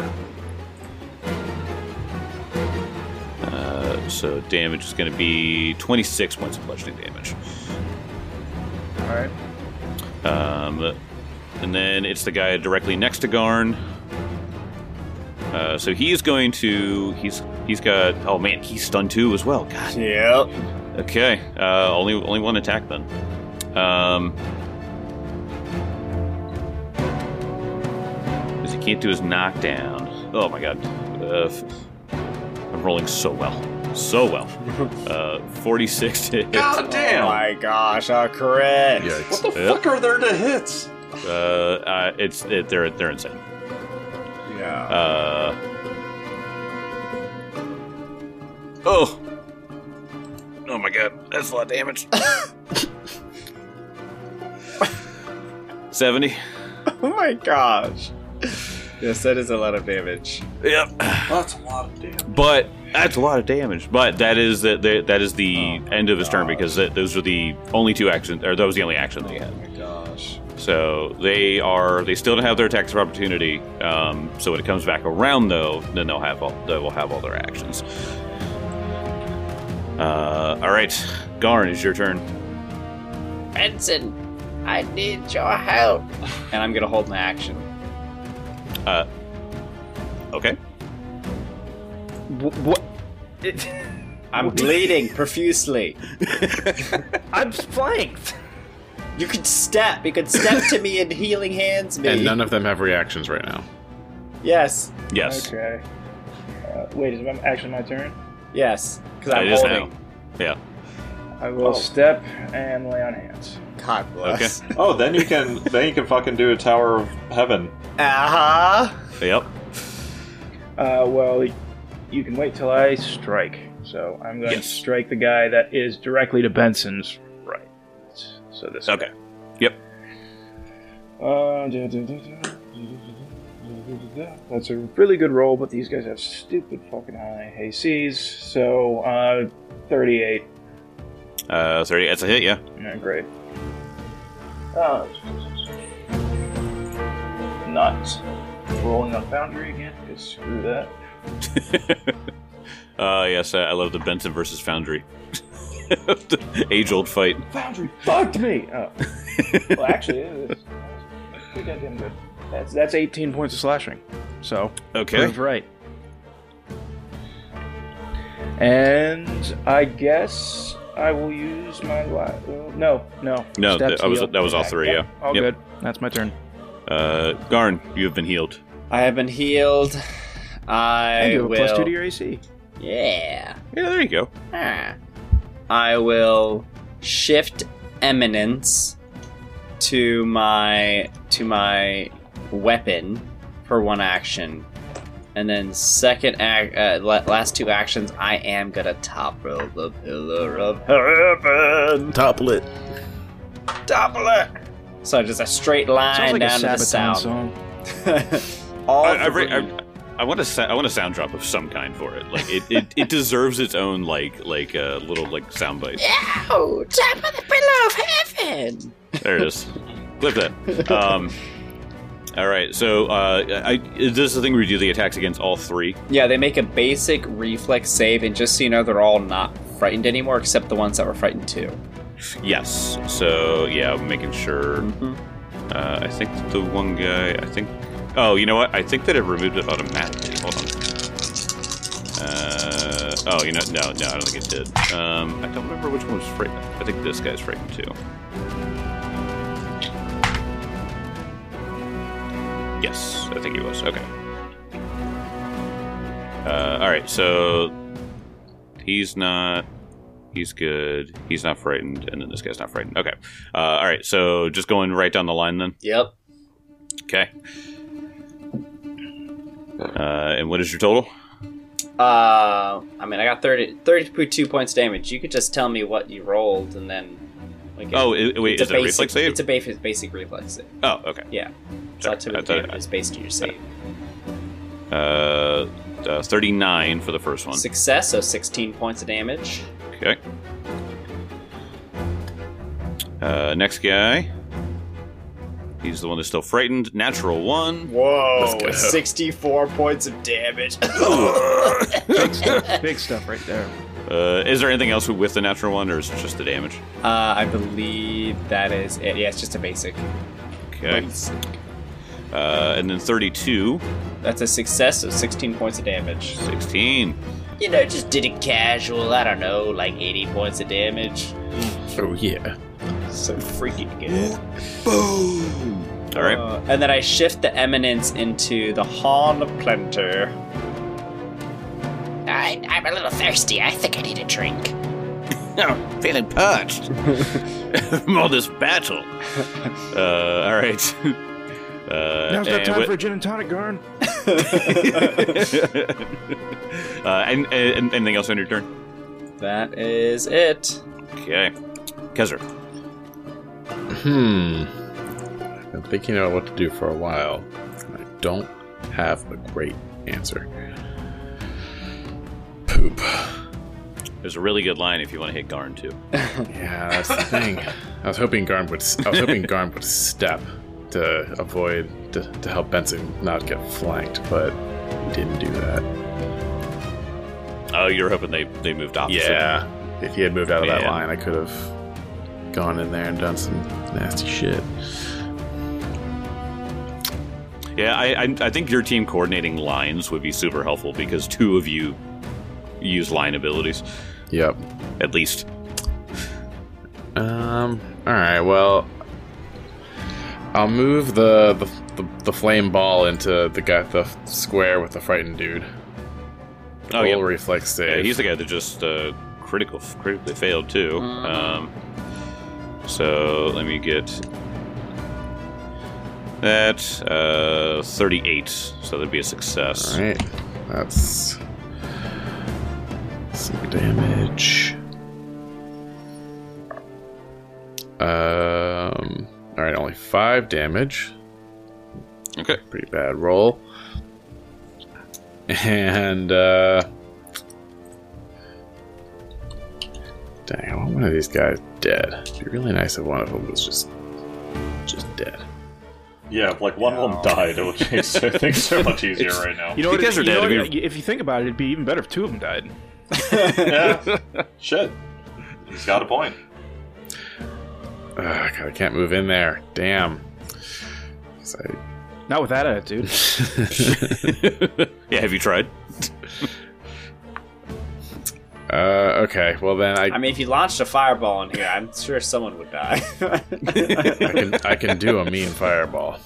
Uh, so damage is going to be twenty-six points of bludgeoning damage. All right. Um, and then it's the guy directly next to Garn. Uh, so he's going to he's he's got oh man he's stunned too as well. God. Yep. Okay. Uh, only only one attack then. Um, because he can't do his knockdown. Oh my god. Uh, f- I'm rolling so well, so well. Uh, forty-six to hit. God damn. Oh my gosh, a crit. Yikes. What the Yep. fuck are there to hits? Uh, uh, it's it, they're they're insane. Yeah. Uh. Oh. Oh my god, that's a lot of damage. seventy. Oh my gosh. Yes, that is a lot of damage. Yep. That's a lot of damage. But that's a lot of damage. But that is the, the that is the Oh end of his turn gosh. because that, those were the only two actions, or that was the only action they had. Oh my gosh. So they are they still don't have their attacks of opportunity. Um, so when it comes back around, though, then they'll have all they will have all their actions. Uh, all right, Garn, it's your turn. Benson, I need your help. And I'm gonna hold my action. Uh, okay. Wh- What? It, I'm bleeding profusely. I'm flanked. You could step. You could step to me and healing hands me. And none of them have reactions right now. Yes. Yes, Okay. Uh, wait, is it actually my turn? Yes. Because Uh, I'm it is holding. now. Yeah. I will step and lay on hands. God bless. Oh, then you can then you can fucking do a Tower of Heaven. Uh-huh. Yep. Uh, well, you can wait till I strike. So I'm going Yes. to strike the guy that is directly to Benson's right. So this. Okay. Yep. Uh, da- da- da- da- that's a really good roll, but these guys have stupid fucking high A Cs. So, uh, thirty-eight. Uh, thirty. That's a hit. Yeah. Yeah, great. Oh. Nuts. Rolling on Foundry again? Because screw that. uh, yes, I I love the Benson versus Foundry. The age-old fight. Foundry fucked me! Oh. Well, actually, it is. Pretty goddamn good. That's, that's eighteen points of slashing. So, Okay. proved right. And I guess I will use my la- uh, no, no. No, Steps th- I was- heal. that was all Okay, three, yep, yeah. All Yep. good. That's my turn. Uh, Garn, you have been healed. I have been healed. I And you have a will. plus two to your A C. Yeah. Yeah, there you go. Ah. I will shift eminence to my to my weapon for one action, and then second act, uh, la- last two actions, I am gonna topple the pillar of heaven. Topple it. Topple it. So just a straight line Sounds like down a to the Sabaton sound. song. All I, I, three. I, I want a sa- I want a sound drop of some kind for it. Like it, it, it deserves its own like like uh, little like sound bite. Ow, top of the pillow of heaven. There it is. Clip that. Um, all right. So uh, I, is this the thing where you do the attacks against all three? Yeah, they make a basic reflex save, and just so you know, they're all not frightened anymore, except the ones that were frightened too. Yes. So yeah, I'm making sure. Mm-hmm. Uh, I think the one guy. I think. Oh, you know what? I think that it removed it automatically. Hold on. Uh, oh, you know, no, no, I don't think it did. Um, I don't remember which one was frightened. I think this guy's frightened too. Yes, I think he was. Okay. Uh, all right, so he's not. He's good. He's not frightened, and then this guy's not frightened. Okay. Uh, all right, so just going right down the line then. Yep. Okay. Uh, and what is your total? Uh, I mean, I got thirty, thirty-two points damage. You could just tell me what you rolled, and then. We can, Oh, it, wait, it's is it a basic, reflex save? It's a basic, basic reflex save. Oh, okay. Yeah. It's Sure. not to I thought- it's based on your save. Uh, uh, thirty-nine for the first one. Success, so sixteen points of damage. Okay. Uh, next guy. He's the one that's still frightened. Natural one. Whoa, Let's go. sixty-four points of damage. Big stuff, big stuff right there. Uh, is there anything else with the natural one, or is it just the damage? Uh, I believe that is it. Yeah, it's just a basic. Okay. Basic. Uh, and then thirty-two. That's a success, so sixteen points of damage. sixteen. You know, just did it casual. I don't know, like eighty points of damage. Oh yeah. So freaking good. Boom! All right. Uh, and then I shift the eminence into the Horn of Plenty. I, I'm a little thirsty. I think I need a drink. I'm feeling parched from all this battle. Uh, all right. Uh, Now's not and time what- for a gin and tonic, Garn. uh, and, and anything else on your turn? That is it. Okay. Kezzer. Hmm. I've been thinking about what to do for a while. I don't have a great answer. Poop. There's a really good line if you want to hit Garn too. Yeah, that's the thing. I was hoping Garn would. I was hoping Garn would step to avoid to, to help Benson not get flanked, but he didn't do that. Oh, you're hoping they, they moved opposite. Yeah, if he had moved out of that Man. line, I could have gone in there and done some nasty shit. Yeah, I, I I think your team coordinating lines would be super helpful because two of you use line abilities, Yep. at least. Um. All right. Well, I'll move the the, the, the flame ball into the guy, the square with the frightened dude. Oh, Roll yeah. reflex save. Yeah, he's the guy that just uh, critical critically failed too. Mm. Um, so let me get that uh, thirty-eight. So that'd be a success. All right. That's some damage. Um. All right. Only five damage. Okay. Pretty bad roll. And uh dang, I want one of these guys dead. It'd be really nice if one of them was just just dead. Yeah, if like one of them died, it would make things so much easier It's- right now. You know what? You guys it- are you know dead. what, If you think about it, it'd be even better if two of them died. Yeah, shit. He's got a point. Ugh, God, I can't move in there. Damn. 'Cause I- Not with that attitude. Yeah, have you tried? uh, okay, well then I, I mean, if you launched a fireball in here, I'm sure someone would die. I can I can do a mean fireball.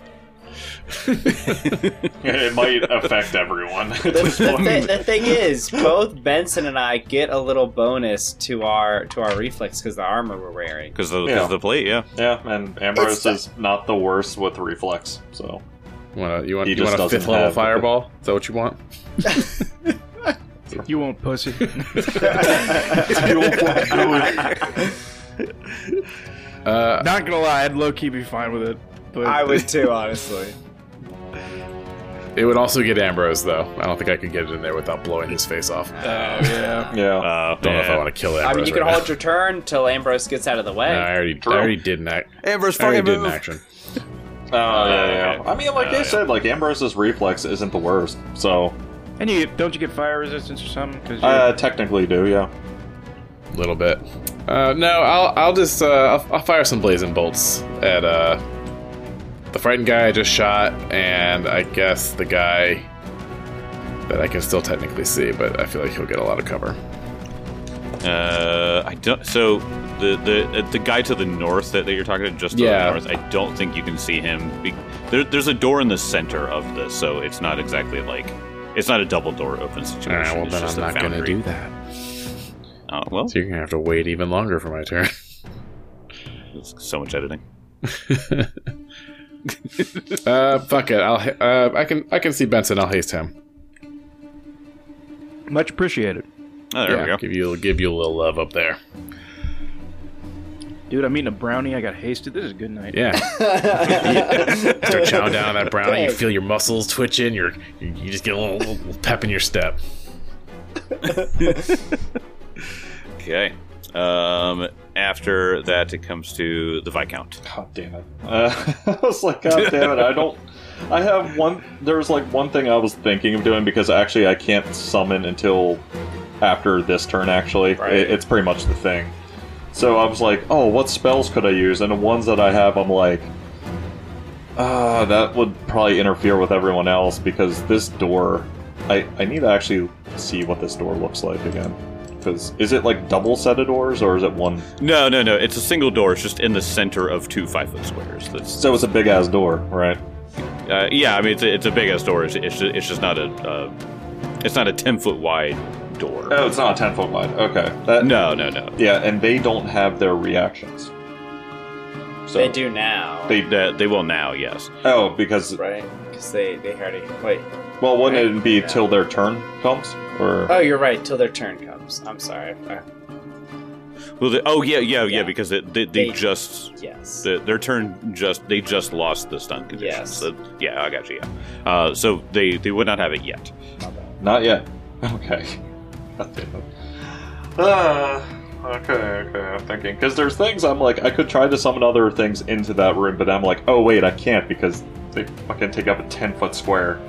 It might affect everyone. the, the, thi- the thing is, both Benson and I get a little bonus to our to our reflex because the armor we're wearing. Because the, 'cause Yeah. the plate, yeah. Yeah, and Ambrose It's the- is not the worst with reflex, so Wanna, you want He you just want a doesn't fifth level have the- fireball? Is that what you want? You won't, pussy. Uh, Not gonna lie, I'd low key be fine with it. But I would too, honestly. it would also get Ambrose, though. I don't think I could get it in there without blowing his face off. Oh yeah. Yeah. Uh, Don't know if I yeah. want to kill Ambrose. I mean, you can right hold now. your turn till Ambrose gets out of the way. No, I already, True. I already did an act. Ambrose, I already fucking did an move. action. Oh, yeah, yeah. okay. I mean, like Oh, they yeah. said, like Ambrose's reflex isn't the worst. So, And you don't you get fire resistance or something? Because I uh, technically do, yeah. A little bit. Uh, no, I'll I'll just uh, I'll, I'll fire some blazing bolts at uh, the frightened guy I just shot, and I guess the guy that I can still technically see, but I feel like he'll get a lot of cover. Uh, I don't. So the the uh, the guy to the north that, that you're talking to, just to Yeah. the north, I don't think you can see him. Be, there, there's a door in the center of this, so it's not exactly like it's not a double door open situation. Alright, well it's then just I'm a not gonna foundry. do that. Oh well, So you're gonna have to wait even longer for my turn. there's so much editing. uh, fuck it. I'll ha- uh, I can I can see Benson. I'll haste him. much appreciated, Oh, there yeah, we go. give you give you a little love up there. dude. I'm eating a brownie. I got hasted. This is a good night. Yeah. Start chowing down on that brownie. You Dang. feel your muscles twitching. You're you just get a little, little pep in your step. Okay. Um, after that, it comes to the Viscount. God damn it. Uh, I was like, God damn it, I don't... I have one... There's like one thing I was thinking of doing because actually I can't summon until after this turn, actually. Right. It, it's pretty much the thing. So I was like, oh, what spells could I use? And the ones that I have, I'm like... Ah, that would probably interfere with everyone else because this door... I, I need to actually see what this door looks like again. Because is it like double set of doors or is it one? No, no, no. It's a single door. It's just in the center of two five foot squares. That's So it's a big ass door, right? uh, yeah. I mean, it's a, it's a big ass door. It's it's just, it's just not a uh, it's not a ten foot wide door. Oh, it's not ten foot wide. Okay. That, No, no, no. Yeah, and they don't have their reactions. So They do now. They They, they will now. Yes. oh because right? Because they, they already... Wait. well, wouldn't it be Yeah. till their turn comes or? Oh, you're right. Till their turn comes. I'm sorry. Uh, Well, they, oh yeah, yeah, yeah. Yeah. Because it, they they They- just yes. the, their turn just they just lost the stun condition. Yes. So, yeah, I got you. Yeah. Uh, so they they would not have it yet. My bad. Not yet. Okay. God damn it. Ah, okay, okay. I'm thinking because there's things I'm like I could try to summon other things into that room, but I'm like, oh wait, I can't because they fucking take up a ten foot square.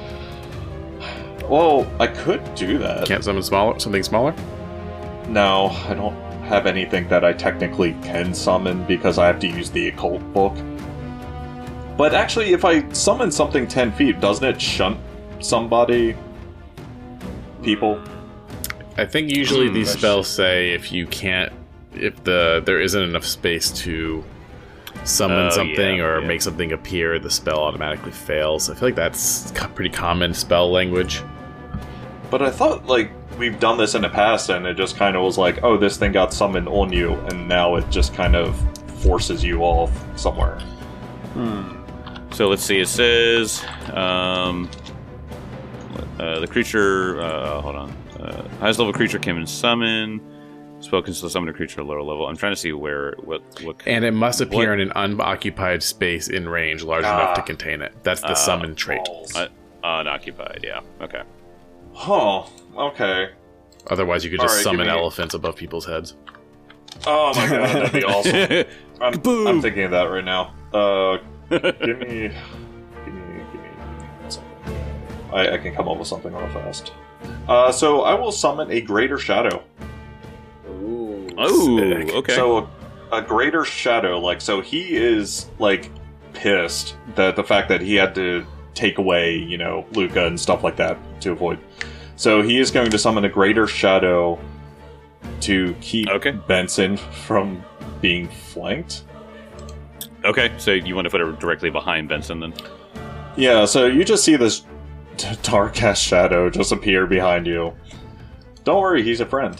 Well, I could do that. Can't summon smaller something smaller. No, I don't have anything that I technically can summon because I have to use the occult book. But actually, if I summon something ten feet, doesn't it shunt somebody? People? I think usually Hmm, these that's- spells say if you can't, if the there isn't enough space to summon Oh, something yeah, or yeah. make something appear, the spell automatically fails. I feel like that's co- pretty common spell language. But I thought, like, we've done this in the past and it just kind of was like, oh, this thing got summoned on you, and now it just kind of forces you off somewhere. So let's see. It says um, uh, the creature. Uh, hold on. Uh, highest level creature can be summon. Spell can still summon a creature at lower level. I'm trying to see where what what. And it must appear What- in an unoccupied space in range large Ah. enough to contain it. That's the Ah, summon trait. Balls. Uh, unoccupied. Yeah. Okay. Huh. Okay. Otherwise, you could just Alright, give summon me- elephants above people's heads. Oh my god, that'd be awesome. I'm, Kaboom! I'm thinking of that right now. Uh, give me, give me, give me, give me something. I, I can come up with something real fast. Uh, so I will summon a Greater Shadow. Ooh. Oh. Sick. Okay. So a Greater Shadow, like, so he is like pissed that the fact that he had to take away, you know, Luca and stuff like that to avoid. So he is going to summon a Greater Shadow to keep Okay. Benson from being flanked. okay. So you want to put it directly behind Benson then? Yeah, so you just see this t- dark ass shadow just appear behind you. Don't worry, he's a friend.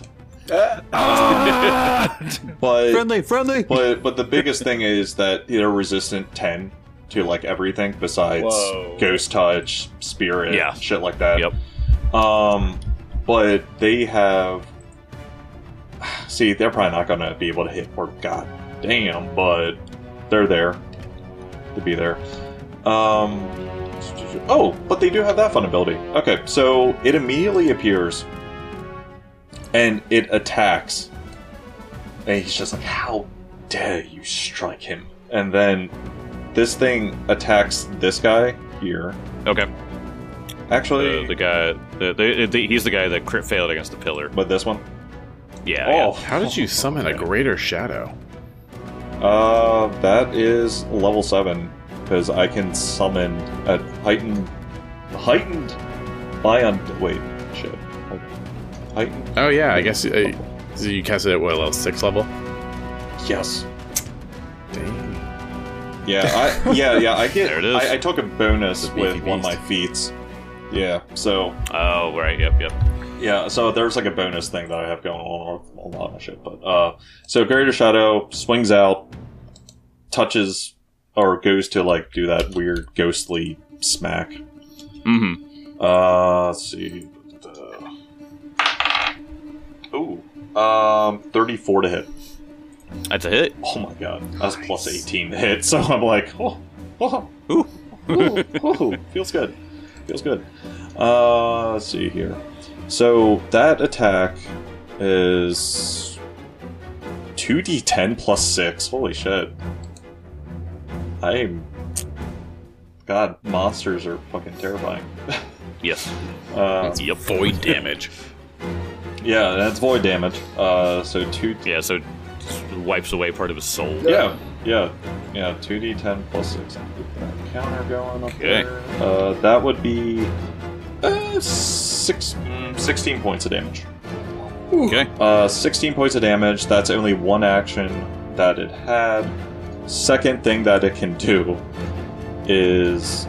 But friendly, friendly. but but the biggest thing is that they're resistant ten to like everything besides Whoa. ghost touch, spirit, Yeah. shit like that. Yep. Um, but they have. See, they're probably not gonna be able to hit. Or God, damn, but they're there to be there. Um, oh, but they do have that fun ability. Okay, so it immediately appears and it attacks. And he's just like, how dare you strike him? And then this thing attacks this guy here. Okay. Actually, Uh, the guy, the, the, the, he's the guy that crit failed against the pillar. but this one? Yeah. Oh, How did you summon a greater shadow? Uh, that is level seven because I can summon a heightened, heightened, bion. Wait, shit. Hold on. Heightened. Oh yeah, I guess uh, so you cast it at what level six level? Yes. Dang. Yeah. I. Yeah. Yeah. I get. There it is. I, I took a bonus The beefy with one of my beast. feats. Yeah. So. Yeah. Oh, right. Yep. Yep. Yeah, so there's like a bonus thing that I have going on with a lot of shit. But uh, so Greater Shadow swings out, touches, or goes to like do that weird ghostly smack. Mm-hmm. Uh, let's see. Uh, ooh, um, thirty-four to hit. That's a hit. Oh my god, that's plus eighteen to hit. So I'm like, oh, oh, Ooh. ooh, ooh, feels good, feels good. Uh, let's see here. So that attack is two d ten plus six. Holy shit. I'm... God, monsters are fucking terrifying. Yes. uh, Yep. Void damage. yeah, that's void damage. Uh, so two... Yeah. So it just wipes away part of his soul. Yeah, yeah, yeah, two d ten plus six. I'll get that counter going up Okay. there. Uh, that would be... Uh, six, mm, sixteen points of damage. Okay. Uh, sixteen points of damage. That's only one action that it had. Second thing that it can do is...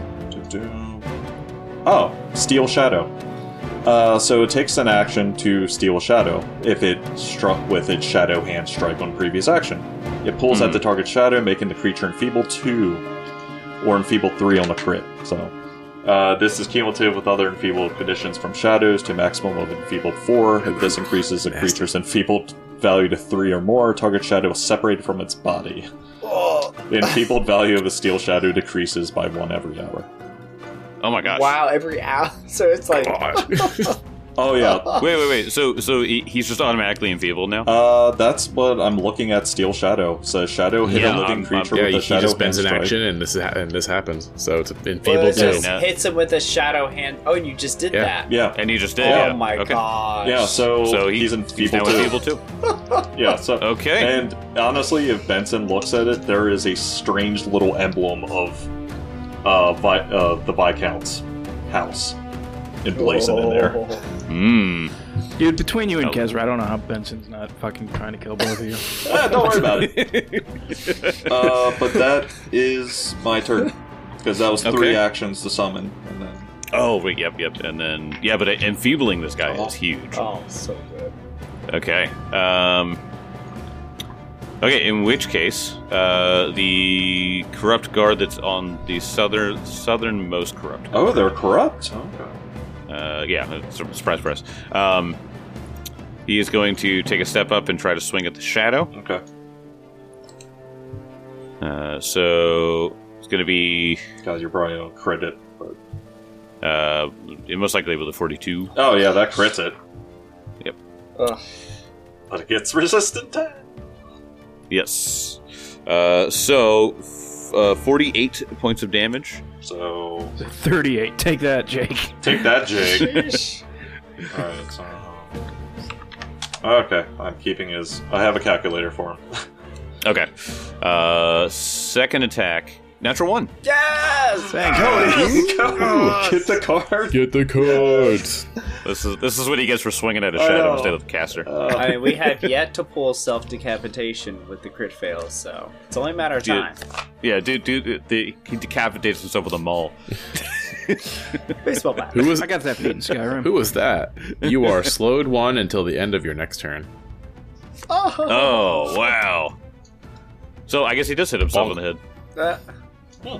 Oh, Steal Shadow. Uh, so it takes an action to Steal Shadow if it struck with its Shadow Hand strike on previous action. It pulls at Hmm. the target shadow, making the creature enfeebled two or enfeebled three on the crit. So... Uh, this is cumulative with other enfeebled conditions from shadows to maximum of enfeebled four. If this increases a creature's enfeebled value to three or more, target shadow is separated from its body. The enfeebled value of a steel shadow decreases by one every hour. Oh my gosh. Wow, every hour. So it's like, God. Oh yeah, Wait, wait, wait. So, so he, he's just automatically enfeebled now? uh, that's what I'm looking at. Steel shadow. So shadow hit Yeah, a living I'm- creature yeah, with he a shadow just bends hand an strike. action, and this is ha- and this happens. So it's well, enfeebled it too. just No. hits him with a shadow hand. Oh, and you just did Yeah. that. Yeah, and he just did. Oh yeah. my okay. gosh. yeah. So, So he, he's he's enfeebled now too. enfeebled too. Yeah. So Okay. And honestly, if Benson looks at it, there is a strange little emblem of uh, Vi- uh the Viscount's house emblazoned in there. Hmm. Dude, between you and Oh. Kezra, I don't know how Benson's not fucking trying to kill both of you. Ah, don't worry about it. Uh, but that is my turn because that was three Okay. actions to summon, and then Oh, wait, yep, yep. And then, yeah, but enfeebling this guy Oh. is huge. Oh, so good. Okay. Um. Okay, in which case, uh, the corrupt guard that's on the southern southernmost corrupt. oh, they're corrupt. Okay. Uh, yeah, it's a surprise for us. Um, he is going to take a step up and try to swing at the shadow. Okay. Uh, so it's going to be God, you're probably on credit, but uh, most likely with a forty-two. oh yeah, that crits it. Yep. Ugh. But it gets resistant ten. Yes. Uh, so f- uh, forty-eight points of damage. So thirty-eight. Take that, Jake. take that, Jake. Sheesh. All right. So okay, I'm keeping his. I have a calculator for him. Okay. Uh, second attack. Natural one. Yes! Thanks. Go! Get the card. Get the cards. This is this is what he gets for swinging at a I shadow know. instead of the caster. Uh, I mean, we have yet to pull self-decapitation with the crit fails, so it's only a matter of Dude. time. Yeah, dude, dude, the, he decapitates himself with a maul. Baseball bat. Who was I got that feat in Skyrim. who was that? You are slowed one until the end of your next turn. Oh! Oh, wow. So I guess he does hit himself in the head. Uh,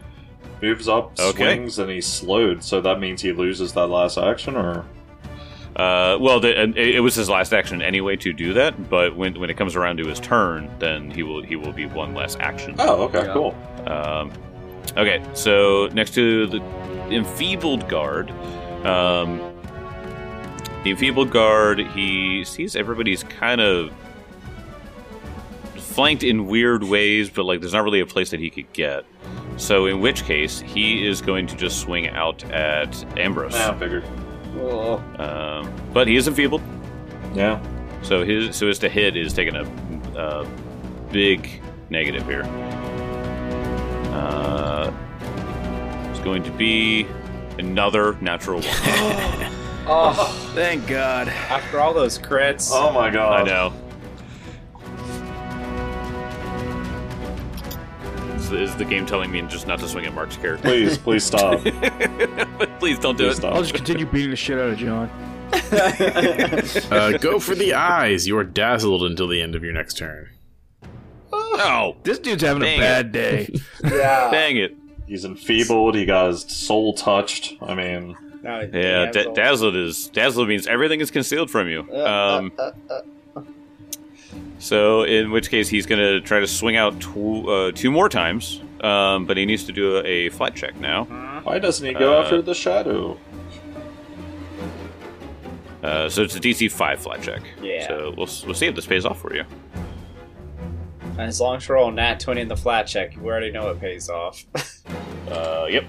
moves up, Okay. swings, and he's slowed. So that means he loses that last action, or Uh, well, the, it, it was his last action anyway to do that. But when when it comes around to his turn, then he will he will be one less action. Oh, okay, Yeah. cool. Um, okay, so next to the enfeebled guard, um, the enfeebled guard, he sees everybody's kind of flanked in weird ways, but like there's not really a place that he could get. So in which case, he is going to just swing out at Ambrose. Yeah, I figured. Oh. Um, but he is enfeebled, Yeah. so his so his to hit is taking a, a big negative here. Uh, it's going to be another natural one. Oh, Thank God. after all those crits. Oh my god. I know. Is, is the game telling me just not to swing at Mark's character? Please, please stop. Please don't do Please it. stop. I'll just continue beating the shit out of John. Uh, go for the eyes. You are dazzled until the end of your next turn. Oh, This dude's having Dang a bad day. Yeah. dang it. He's enfeebled. He got his soul touched. I mean, No, Yeah, da- dazzled is dazzled means everything is concealed from you. Um, uh, uh, so in which case he's going to try to swing out tw- uh, two more times, um, but he needs to do a, a flat check now. why doesn't he go Uh, after the shadow? Uh, so it's a D C five flat check. Yeah. So we'll we'll see if this pays off for you. And as long as you roll nat twenty in the flat check, you already know it pays off. Uh, yep.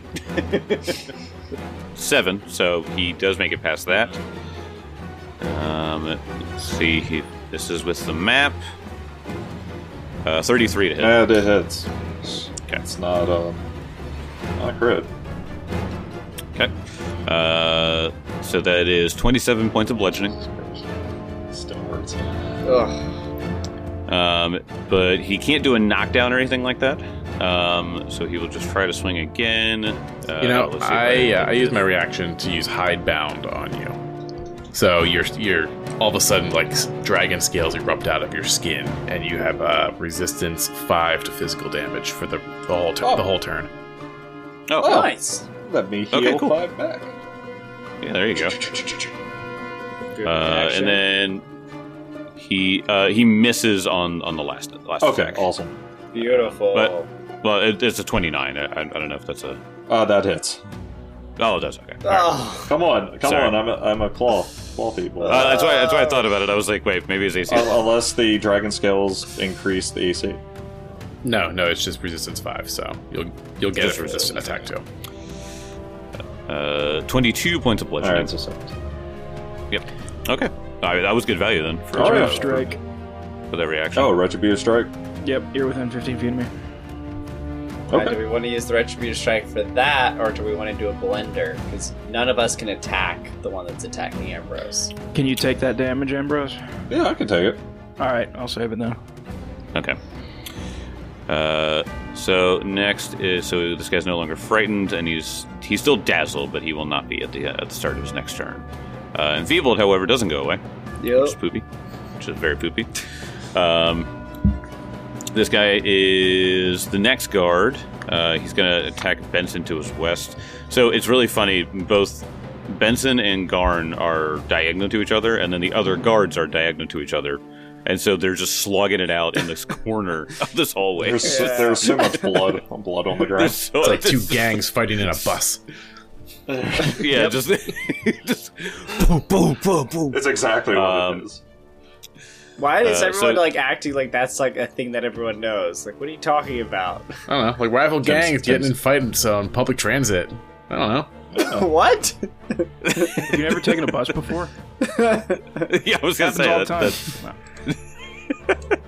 Seven. So he does make it past that. Um, let's see. He, this is with the map. Uh, thirty-three to hit. Yeah, it hits. Okay. It's not, um, not a crit. Okay. Uh, so that is twenty-seven points of bludgeoning. Still hurts. Ugh. Um, but he can't do a knockdown or anything like that. Um, so he will just try to swing again. Uh, You know, let's see if I uh, I use my reaction to use Hidebound on you. So you're you're all of a sudden like s- dragon scales erupt out of your skin, and you have uh, resistance five to physical damage for the, the whole tur- Oh. the whole turn. Oh, Oh. Nice. Let me heal Okay, cool. five back. yeah, there you go. Good Uh, action. and then he uh, he misses on, on the last last Okay, attack. awesome. Beautiful. But- Well, it, it's a twenty-nine. I, I don't know if that's a. Uh, that hits. Oh, it does. Okay. All right. oh, Come on, come Sorry. on. I'm a, I'm a claw, claw people. Uh, that's why. That's why I thought about it. I was like, wait, maybe his A C. Un- Unless the dragon scales increase the A C. No, no, it's just resistance five, so you'll you'll get Just it for this resistance, attack too. Uh, twenty-two points of All bludgeoning. right, so six. Yep. Okay. All right, that was good value then for, All right. Retributive strike. for that reaction. Oh, retributive strike. Yep, you're within fifteen feet of me. Uh, Okay. do we want to use the retributive strike for that, or do we want to do a blender? Because none of us can attack the one that's attacking Ambrose. Can you take that damage, Ambrose? Yeah, I can take it. All right, I'll save it then. Okay. Uh, so next is so this guy's no longer frightened, and he's he's still dazzled, but he will not be at the at the start of his next turn. Uh, enfeebled, however, doesn't go away, which is Yep. poopy, which is very poopy. Um, this guy is the next guard. Uh, he's going to attack Benson to his west. So it's really funny. Both Benson and Garn are diagonal to each other, and then the other guards are diagonal to each other. And so they're just slugging it out in this corner of this hallway. There's, so, there's so much blood, blood on the ground. There's so- It's like two this- gangs fighting in a bus. Yeah, just, just boom, boom, boom, boom. It's exactly what Um, it is. Why is Uh, everyone so- like acting like that's like a thing that everyone knows? Like, what are you talking about? I don't know, like rival Tim's- gangs getting Tim's- in fights on public transit. I don't know. what? Have you never taken a bus before? Yeah, I was gonna Happens say all the that. time. that-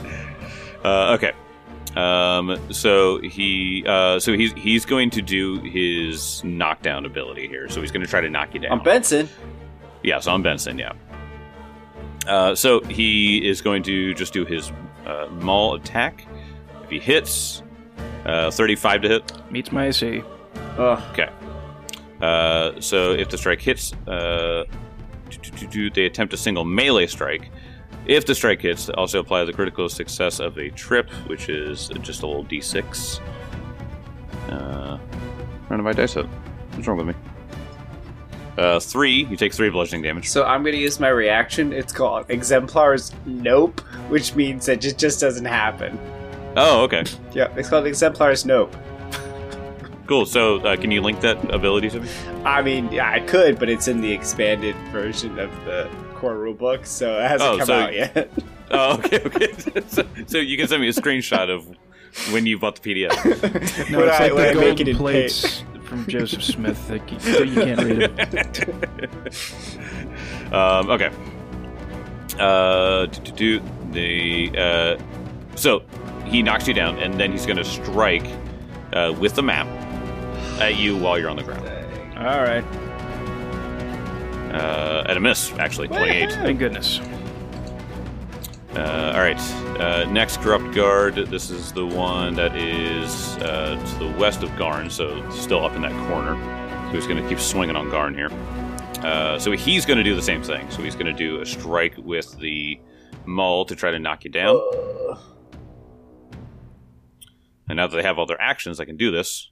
Uh, okay. Um, so he, uh, so he's he's going to do his knockdown ability here. So he's going to try to knock you down. I'm Benson. Yeah, so I'm Benson. Yeah. Uh, so he is going to just do his uh, maul attack. If he hits, uh, thirty-five to hit. Meets my A C. Ugh. Okay. Uh, so if the strike hits, uh, do- do- do- do, they attempt a single melee strike. If the strike hits, they also apply the critical success of a trip, which is just a little d six. Uh, running my dice up. What's wrong with me? Uh, three. You take three bludgeoning damage. So I'm going to use my reaction. It's called Exemplar's Nope, which means that it just doesn't happen. Oh, okay. Yeah, it's called Exemplar's Nope. Cool. So, uh, can you link that ability to me? I mean, yeah, I could, but it's in the expanded version of the core rulebook, so it hasn't Oh, come so- out yet. Oh, okay, okay. so, so you can send me a screenshot of when you bought the P D F. No, When it's I- like when I the make golden it in plates from Joseph Smith that you, that you can't read them. um, okay. Uh, do, do, do, the uh, so he knocks you down, and then he's going to strike uh, with the map at you while you're on the ground. All right. Uh, at a miss, actually, twenty-eight. Thank goodness. Uh, all right. Uh, next corrupt guard. This is the one that is uh, to the west of Garn, so still up in that corner. So he's going to keep swinging on Garn here. Uh, so he's going to do the same thing. So he's going to do a strike with the maul to try to knock you down. And now that they have all their actions, I can do this.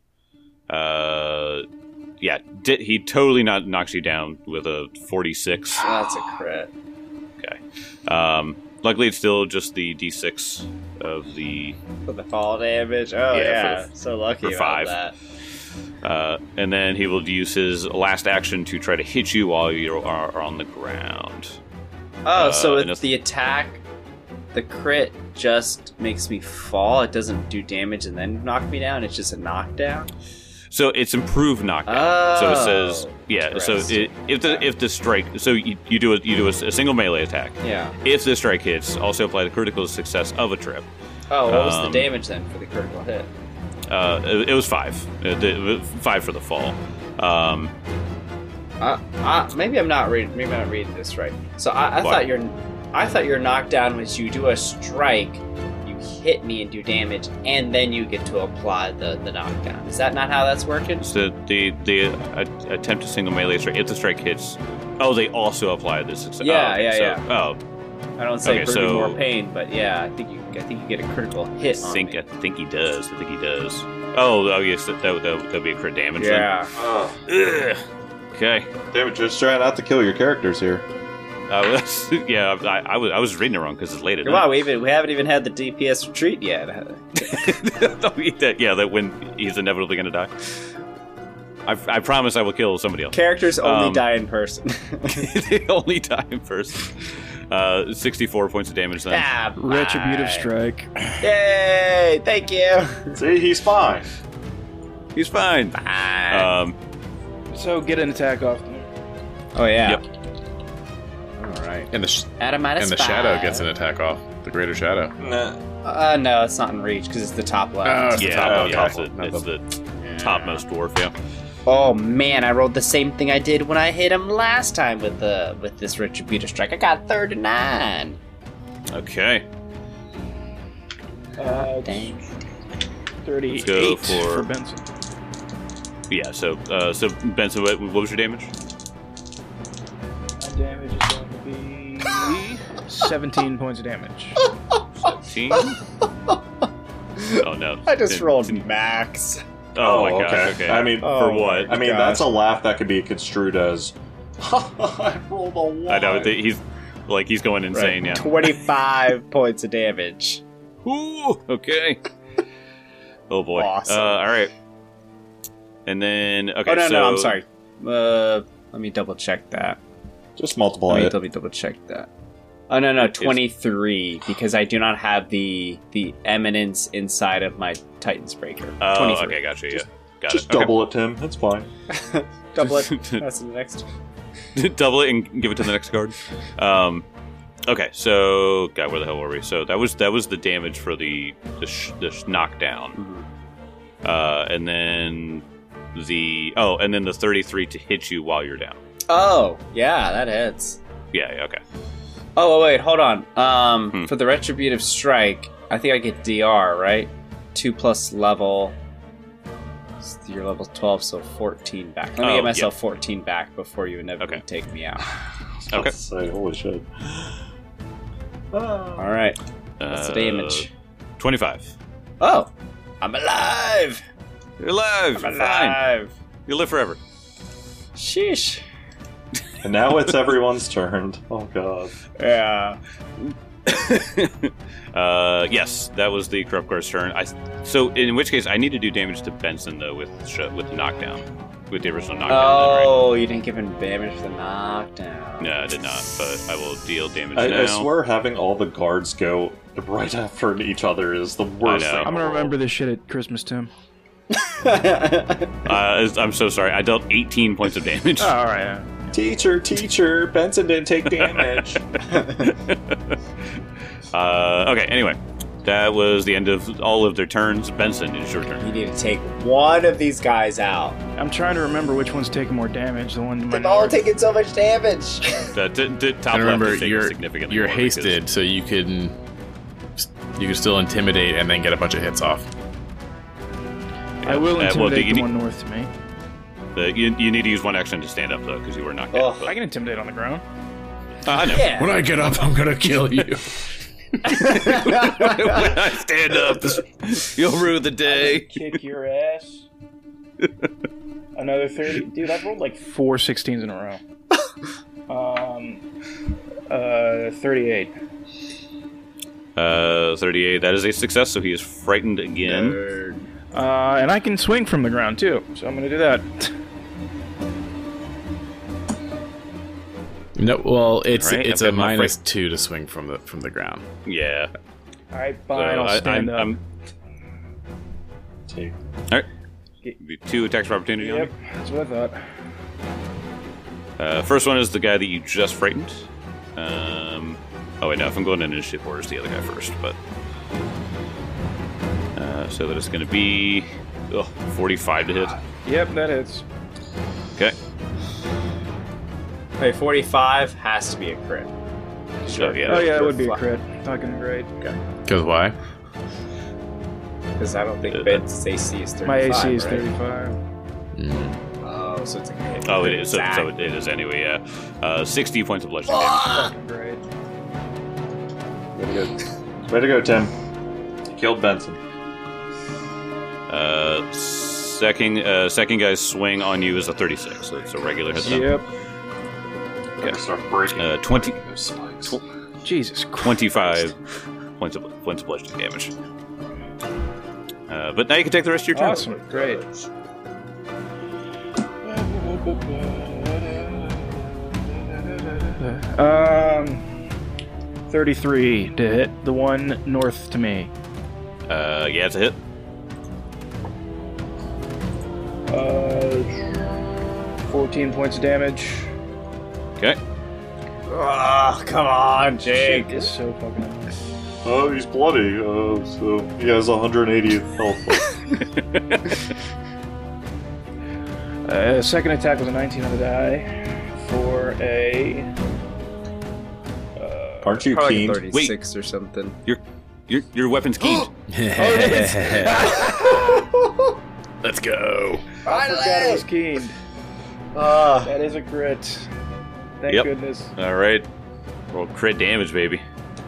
Uh, yeah, di- he totally not knocks you down with a forty-six. That's a crit. Okay. Um, luckily, it's still just the d six of the For the fall damage? Oh, Yeah, yeah. for the- so lucky for about five. that. Uh, and then he will use his last action to try to hit you while you are, are on the ground. Oh, Uh, so and it's if- the attack, the crit just makes me fall. It doesn't do damage and then knock me down. It's just a knockdown. So it's improved knockdown. Oh, so it says, yeah. So interesting. it, if the if the strike, so you, you do a, you do a, a single melee attack. Yeah. If the strike hits, also apply the critical success of a trip. Oh, what was Um, the damage then for the critical hit? Uh, it, it was five, uh, the, five for the fall. Um, Uh, uh, maybe I'm not reading. Maybe I'm not reading this right. So I, I What? thought your, I thought your knockdown was you do a strike, you hit me and do damage, and then you get to apply the, the knockdown. Is that not how that's working? so the the uh, attempt to single melee strike. If the strike hits, oh, they also apply the success. Yeah, oh, okay, yeah, so, yeah. Oh, I don't say Okay, bring so- me more pain, but yeah, I think you, I think you get a critical hit I on think me. I think he does. I think he does. Oh, oh yes, that that that would be a crit damage. Yeah. Oh, Then. Ugh. Okay. damn it, just trying not to kill your characters here. Uh, that's- yeah, I, I was I was reading it wrong because it's late at Come on, we even we haven't even had the D P S retreat yet. night. that, yeah, that when he's inevitably going to die. I, I promise I will kill somebody else. Characters only Um, die in person. They only die in person. Uh, sixty-four points of damage then. ah, Retributive bye. strike. Yay! Thank you. See, he's fine. He's fine. Bye. Um, So get an attack off. oh yeah. Yep. All right. And the sh- At a minus and the five. shadow gets an attack off. The greater shadow. Nah. Uh, no, it's not in reach because it's the top left. Oh, it's the yeah, top oh, one, yeah, top it's, one, the, not it's the- the topmost dwarf. Yeah. Oh man, I rolled the same thing I did when I hit him last time with the with this retributive strike. I got thirty-nine. Okay. Uh, Dang. thirty-eight go for- for Benson. Yeah. So, uh, so Benson, what, what was your damage? My damage is going to be seventeen points of damage. Seventeen. Oh no! I just Didn't- rolled didn't- max. Oh, my god! okay. Okay. I mean, Oh, for what? I mean, gosh. that's a laugh that could be construed as, I rolled a one. I know th- he's like he's going insane. Yeah. Twenty-five points of damage. Ooh, okay. Oh boy. Awesome. Uh, all right. And then okay. oh no, so, no, I'm sorry. Uh, let me double check that. Just multiply Let me, it. let me double check that. Oh no, no, twenty-three because I do not have the the eminence inside of my Titan's Breaker. Oh, twenty-three. okay, gotcha. Yeah, got Just it. Okay. double it, Tim. It's fine. Double it. That's the next. Double it and give it to the next card. Um, okay, so God, where the hell were we? So that was that was the damage for the the, sh- the sh- knockdown, uh, and then the oh, and then the thirty-three to hit you while you're down. Oh, yeah, that hits. Yeah, yeah, okay. Oh, wait, hold on. Um, Hmm. For the Retributive Strike, I think I get D R, right? Two plus level. You're level twelve, so fourteen back. Let me Oh, get myself fourteen back before you inevitably Okay. take me out. Okay. Let's say, holy shit. All right. What's the Uh, damage? Twenty-five. Oh, I'm alive. You're alive. I'm You're fine. alive. You live forever. Sheesh. And now it's everyone's turn. Oh god. Yeah. uh, yes, that was the corrupt guard's turn. I, so in which case, I need to do damage to Benson though with sh- with knockdown, with the original knockdown. Oh, you didn't give him damage for the knockdown. No, I did not, but I will deal damage I, now. I swear having all the guards go right after each other is the worst I know. thing. I'm in the gonna world. remember this shit at Christmas, Tim. Uh, I'm so sorry. I dealt eighteen points of damage. Oh, all right. Yeah. Teacher, teacher, Benson didn't take damage. uh, okay, anyway. That was the end of all of their turns. Benson, it's your You turn. need to take one of these guys out. I'm trying to remember which one's taking more damage. The one to my They've all north. taken so much damage. The t- t- top And remember, left is taking you're significantly you're more hasted, so you can you can still intimidate and then get a bunch of hits off. because- I will Uh, well, do intimidate you, the need, one north to me. the, you, you need to use one action to stand up, though, because you were knocked Oh, out. but- I can intimidate on the ground. Uh, I know. Yeah. When I get up, I'm gonna kill you. When I stand up, you'll rue the day. Kick your ass. Another thirty. Dude, I've rolled like four sixteens in a row. Um, uh, thirty-eight. Uh, thirty-eight. That is a success, so he is frightened again. Uh, and I can swing from the ground too, so I'm gonna do that. No, well, it's Right, it's I've a got my minus two to swing from the from the ground. Yeah. All right, So fine. I'll I, stand I'm, up. I'm, Take. all right. Two attacks of opportunity on Yep, that's what I thought. you. Uh, first one is the guy that you just frightened. Um, oh wait, no. If I'm going in initiative order, it's the other guy first. But uh, so that is going to be oh, forty-five to hit. Yep, that hits. Okay. Wait, forty-five has to be a crit. So yeah. Oh yeah, it You're would be a fly- crit. Not gonna great. Because why? Because I don't think Uh, Ben's A C is thirty-five. My A C is right? thirty-five. Mm. Oh, so it's a hit. Oh, it is. So, Zach. so it is anyway. Yeah. Uh, sixty points of bludgeoning damage. Fucking great. Way to go. Way to go, Tim. You killed Benson. Uh, second, uh, second guy's swing on you is a thirty-six. So it's a regular hit. then. Yep. Better start breaking. Uh, twenty. those spikes. Jesus Christ. twenty-five points of points of bludgeoning damage. Uh, but now you can take the rest of your turn. Awesome. Great. Um, thirty-three to hit the one north to me. Uh, yeah, it's a hit. Uh, fourteen points of damage. Okay. Oh, come on, Jake. Shit is so fucking. Oh, he's bloody. Uh, so he has one hundred eighty health left. Uh, second attack was a nineteen on the die for a. Uh, Aren't you Probably keen? thirty-six or something. Your your your weapon's keyed. Let's go. I forgot it was keen. Ah. That is a crit. Thank Yep. goodness. All right. Roll crit damage, baby.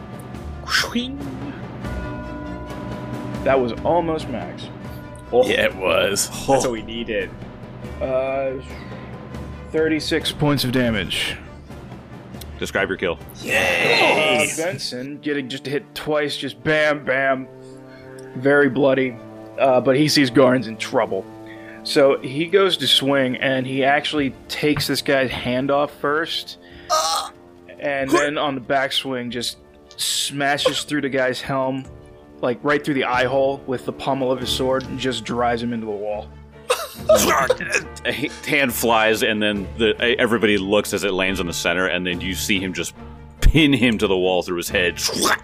That was almost max. Oh, Yeah, it was. that's what we needed. Uh, thirty-six points of damage. Describe your kill. Uh, Benson getting just hit twice, just bam, bam. Very bloody. Uh, but he sees Garn's in trouble. So he goes to swing, and he actually takes this guy's hand off first. And then on the backswing, just smashes through the guy's helm, like right through the eye hole with the pommel of his sword, and just drives him into the wall. A hand flies, and then the everybody looks as it lands on the center, and then you see him just pin him to the wall through his head.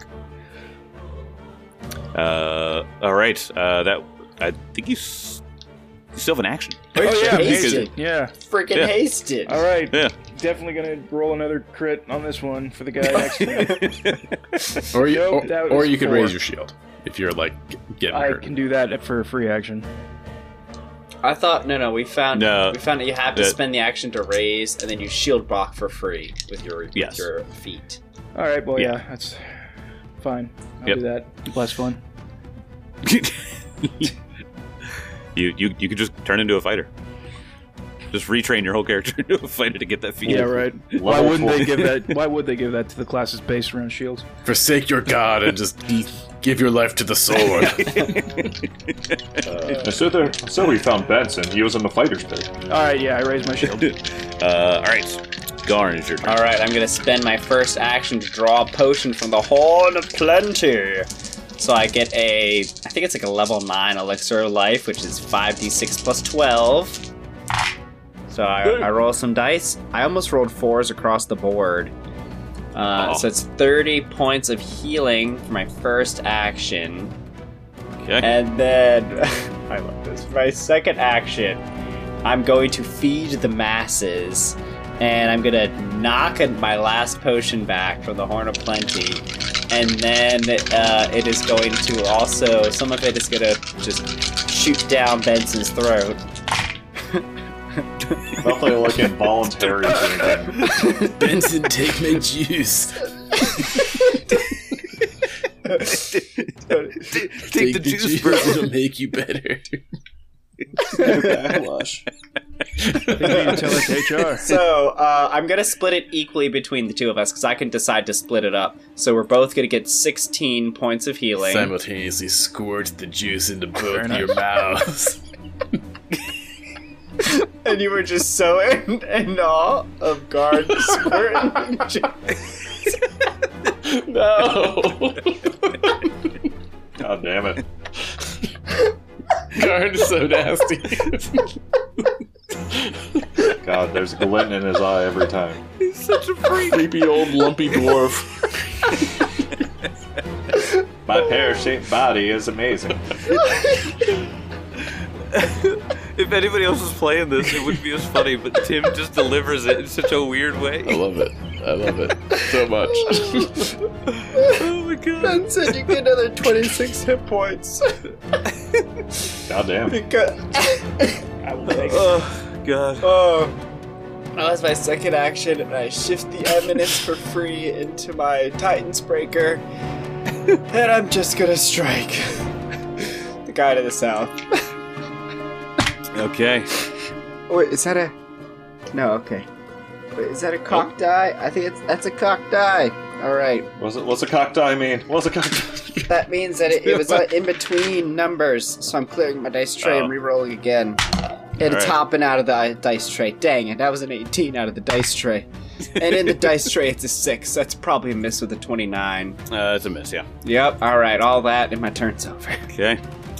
Uh, all right. Uh, that I think you, s- you still have an action. Oh yeah, Hasted. yeah. Freaking Yeah. hasted. All right. Yeah. Definitely gonna roll another crit on this one for the guy next to me. Or you, Nope, or, that or was you could four. raise your shield if you're like g- getting I hurt. can do that for a free action. I thought no, no. We found No. we found that you have to That- spend the action to raise, and then you shield block for free with your Yes. with your feet. All right. Well, Yeah. yeah, that's fine. I'll Yep. do that. Less fun. you you you could just turn into a fighter. Just retrain your whole character into a fighter to get that feat. Yeah, right. Why Level wouldn't they forty. give that? Why would they give that to the classes based around shields? Forsake your god and just give your life to the sword. Uh, so, there, so we found Benson. He was in the fighter's pit. All right, yeah, I raised my shield. Uh, all right, Garn is your turn. All right, I'm gonna spend my first action to draw a potion from the Horn of Plenty. So I get a, I think it's like a level nine elixir of life, which is five d six plus twelve. So I, I roll some dice. I almost rolled fours across the board. Uh, Oh. So it's thirty points of healing for my first action. Okay. And then, I love this. My second action, I'm going to feed the masses. And I'm going to knock my last potion back from the Horn of Plenty. And then uh, it is going to also, some of it is going to just shoot down Benson's throat. Definitely like involuntary drinking. Benson, take my juice. Take the juice, bro. It'll make you better. Backlash. I think we need to tell it to H R. So uh, I'm going to split it equally between the two of us because I can decide to split it up. So we're both going to get sixteen points of healing. Simultaneously squirt the juice into both Very your mouths. And you were just so in, in awe of Guard squirting juice. No. God damn it. Guard is so nasty. God, there's a glint in his eye every time. He's such a freak. Creepy old lumpy dwarf. My pear-shaped body is amazing. If anybody else was playing this, it wouldn't be as funny, but Tim just delivers it in such a weird way. I love it. I love it so much. Oh my god. Benson, you get another twenty-six hit points. God damn. Because... I will take it. Oh god. Oh. That was my second action, and I shift the eminence for free into my Titan's Breaker. And I'm just gonna strike the guy to the south. Okay. Wait, is that a... No, okay. Wait, is that a cock die? I think it's that's a cock die. Alright. What's, it, what's a cock die mean? What's a cock die? That means that it, it was uh, in between numbers, so I'm clearing my dice tray and Oh. re-rolling again. And it's Alright. hopping out of the dice tray. Dang it, that was an eighteen out of the dice tray. And in the dice tray, it's a six. That's probably a miss with a twenty-nine. Uh, it's a miss, yeah. Yep, alright, all that, and my turn's over. Okay.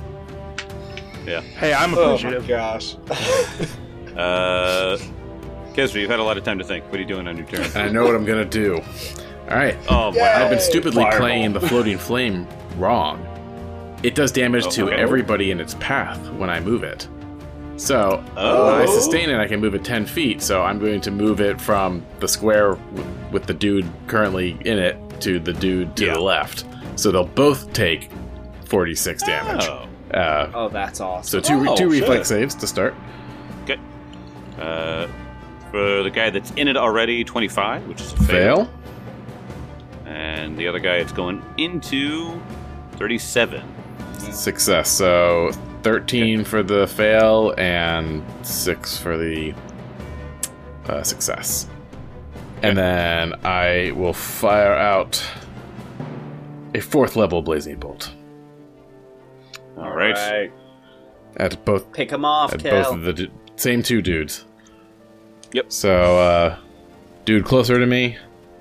Hey, I'm appreciative. gosh. Uh, Kesri, you've had a lot of time to think. What are you doing on your turn? And I know what I'm gonna do. Alright. Oh, Yeah. wow. I've been stupidly Fireball. playing the floating flame wrong. It does damage Oh, to okay. everybody in its path when I move it. So, Oh. when I sustain it, I can move it ten feet. So I'm going to move it from the square w- with the dude currently in it to the dude to Yeah. the left. So they'll both take forty-six damage. Oh. Uh, Oh, that's so awesome. two, re- Oh, two shit. reflex saves to start. Okay. Uh, for the guy that's in it already, twenty-five, which is a fail. Fail. And the other guy, it's going into thirty-seven. Success. So thirteen for the fail and six for the uh, success. And then I will fire out a fourth level blazing bolt All right. at both Pick him off, at Kel. both of the du- same two dudes. Yep. So, uh, dude closer to me.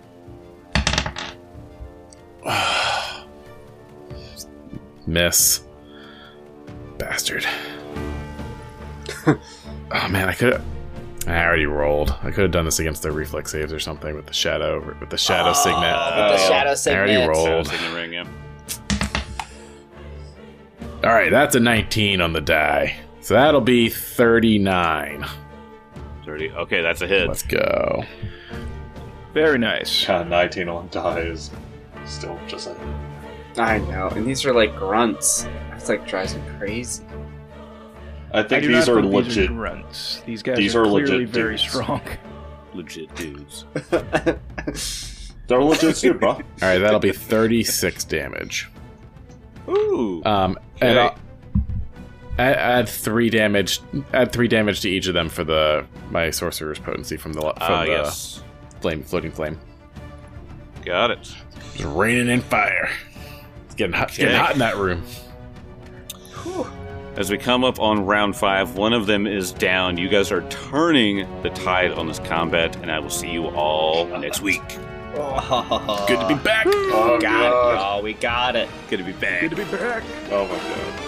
Miss. Bastard. Oh man, I could. I already rolled. I could have done this against the reflex saves or something with the shadow, with the shadow signet. With the shadow I signet. already rolled. Shadow Signet ring, yeah. All right, that's a nineteen on the die, so that'll be thirty-nine. thirty. Okay, that's a hit. Let's go. Very nice. God, nineteen on die is still just like... I know, and these are like grunts. That's like drives me crazy. I I think do these not are think legit. These are grunts. These guys These are, are clearly legit very dudes. strong. Legit dudes. They're legit too, bro. All right, that'll be thirty-six damage. Ooh. Um, and Okay. I'll, Add, add three damage. Add three damage to each of them for the my sorcerer's potency from the from Ah, the yes. flame floating flame. Got it. It's raining in fire. It's getting hot. It's getting Okay. hot in that room. As we come up on round five, one of them is down. You guys are turning the tide on this combat, and I will see you all next week. Oh, Good to be back. Oh, got it, God. y'all. We got it. Good to be back. Good to be back. Oh my god.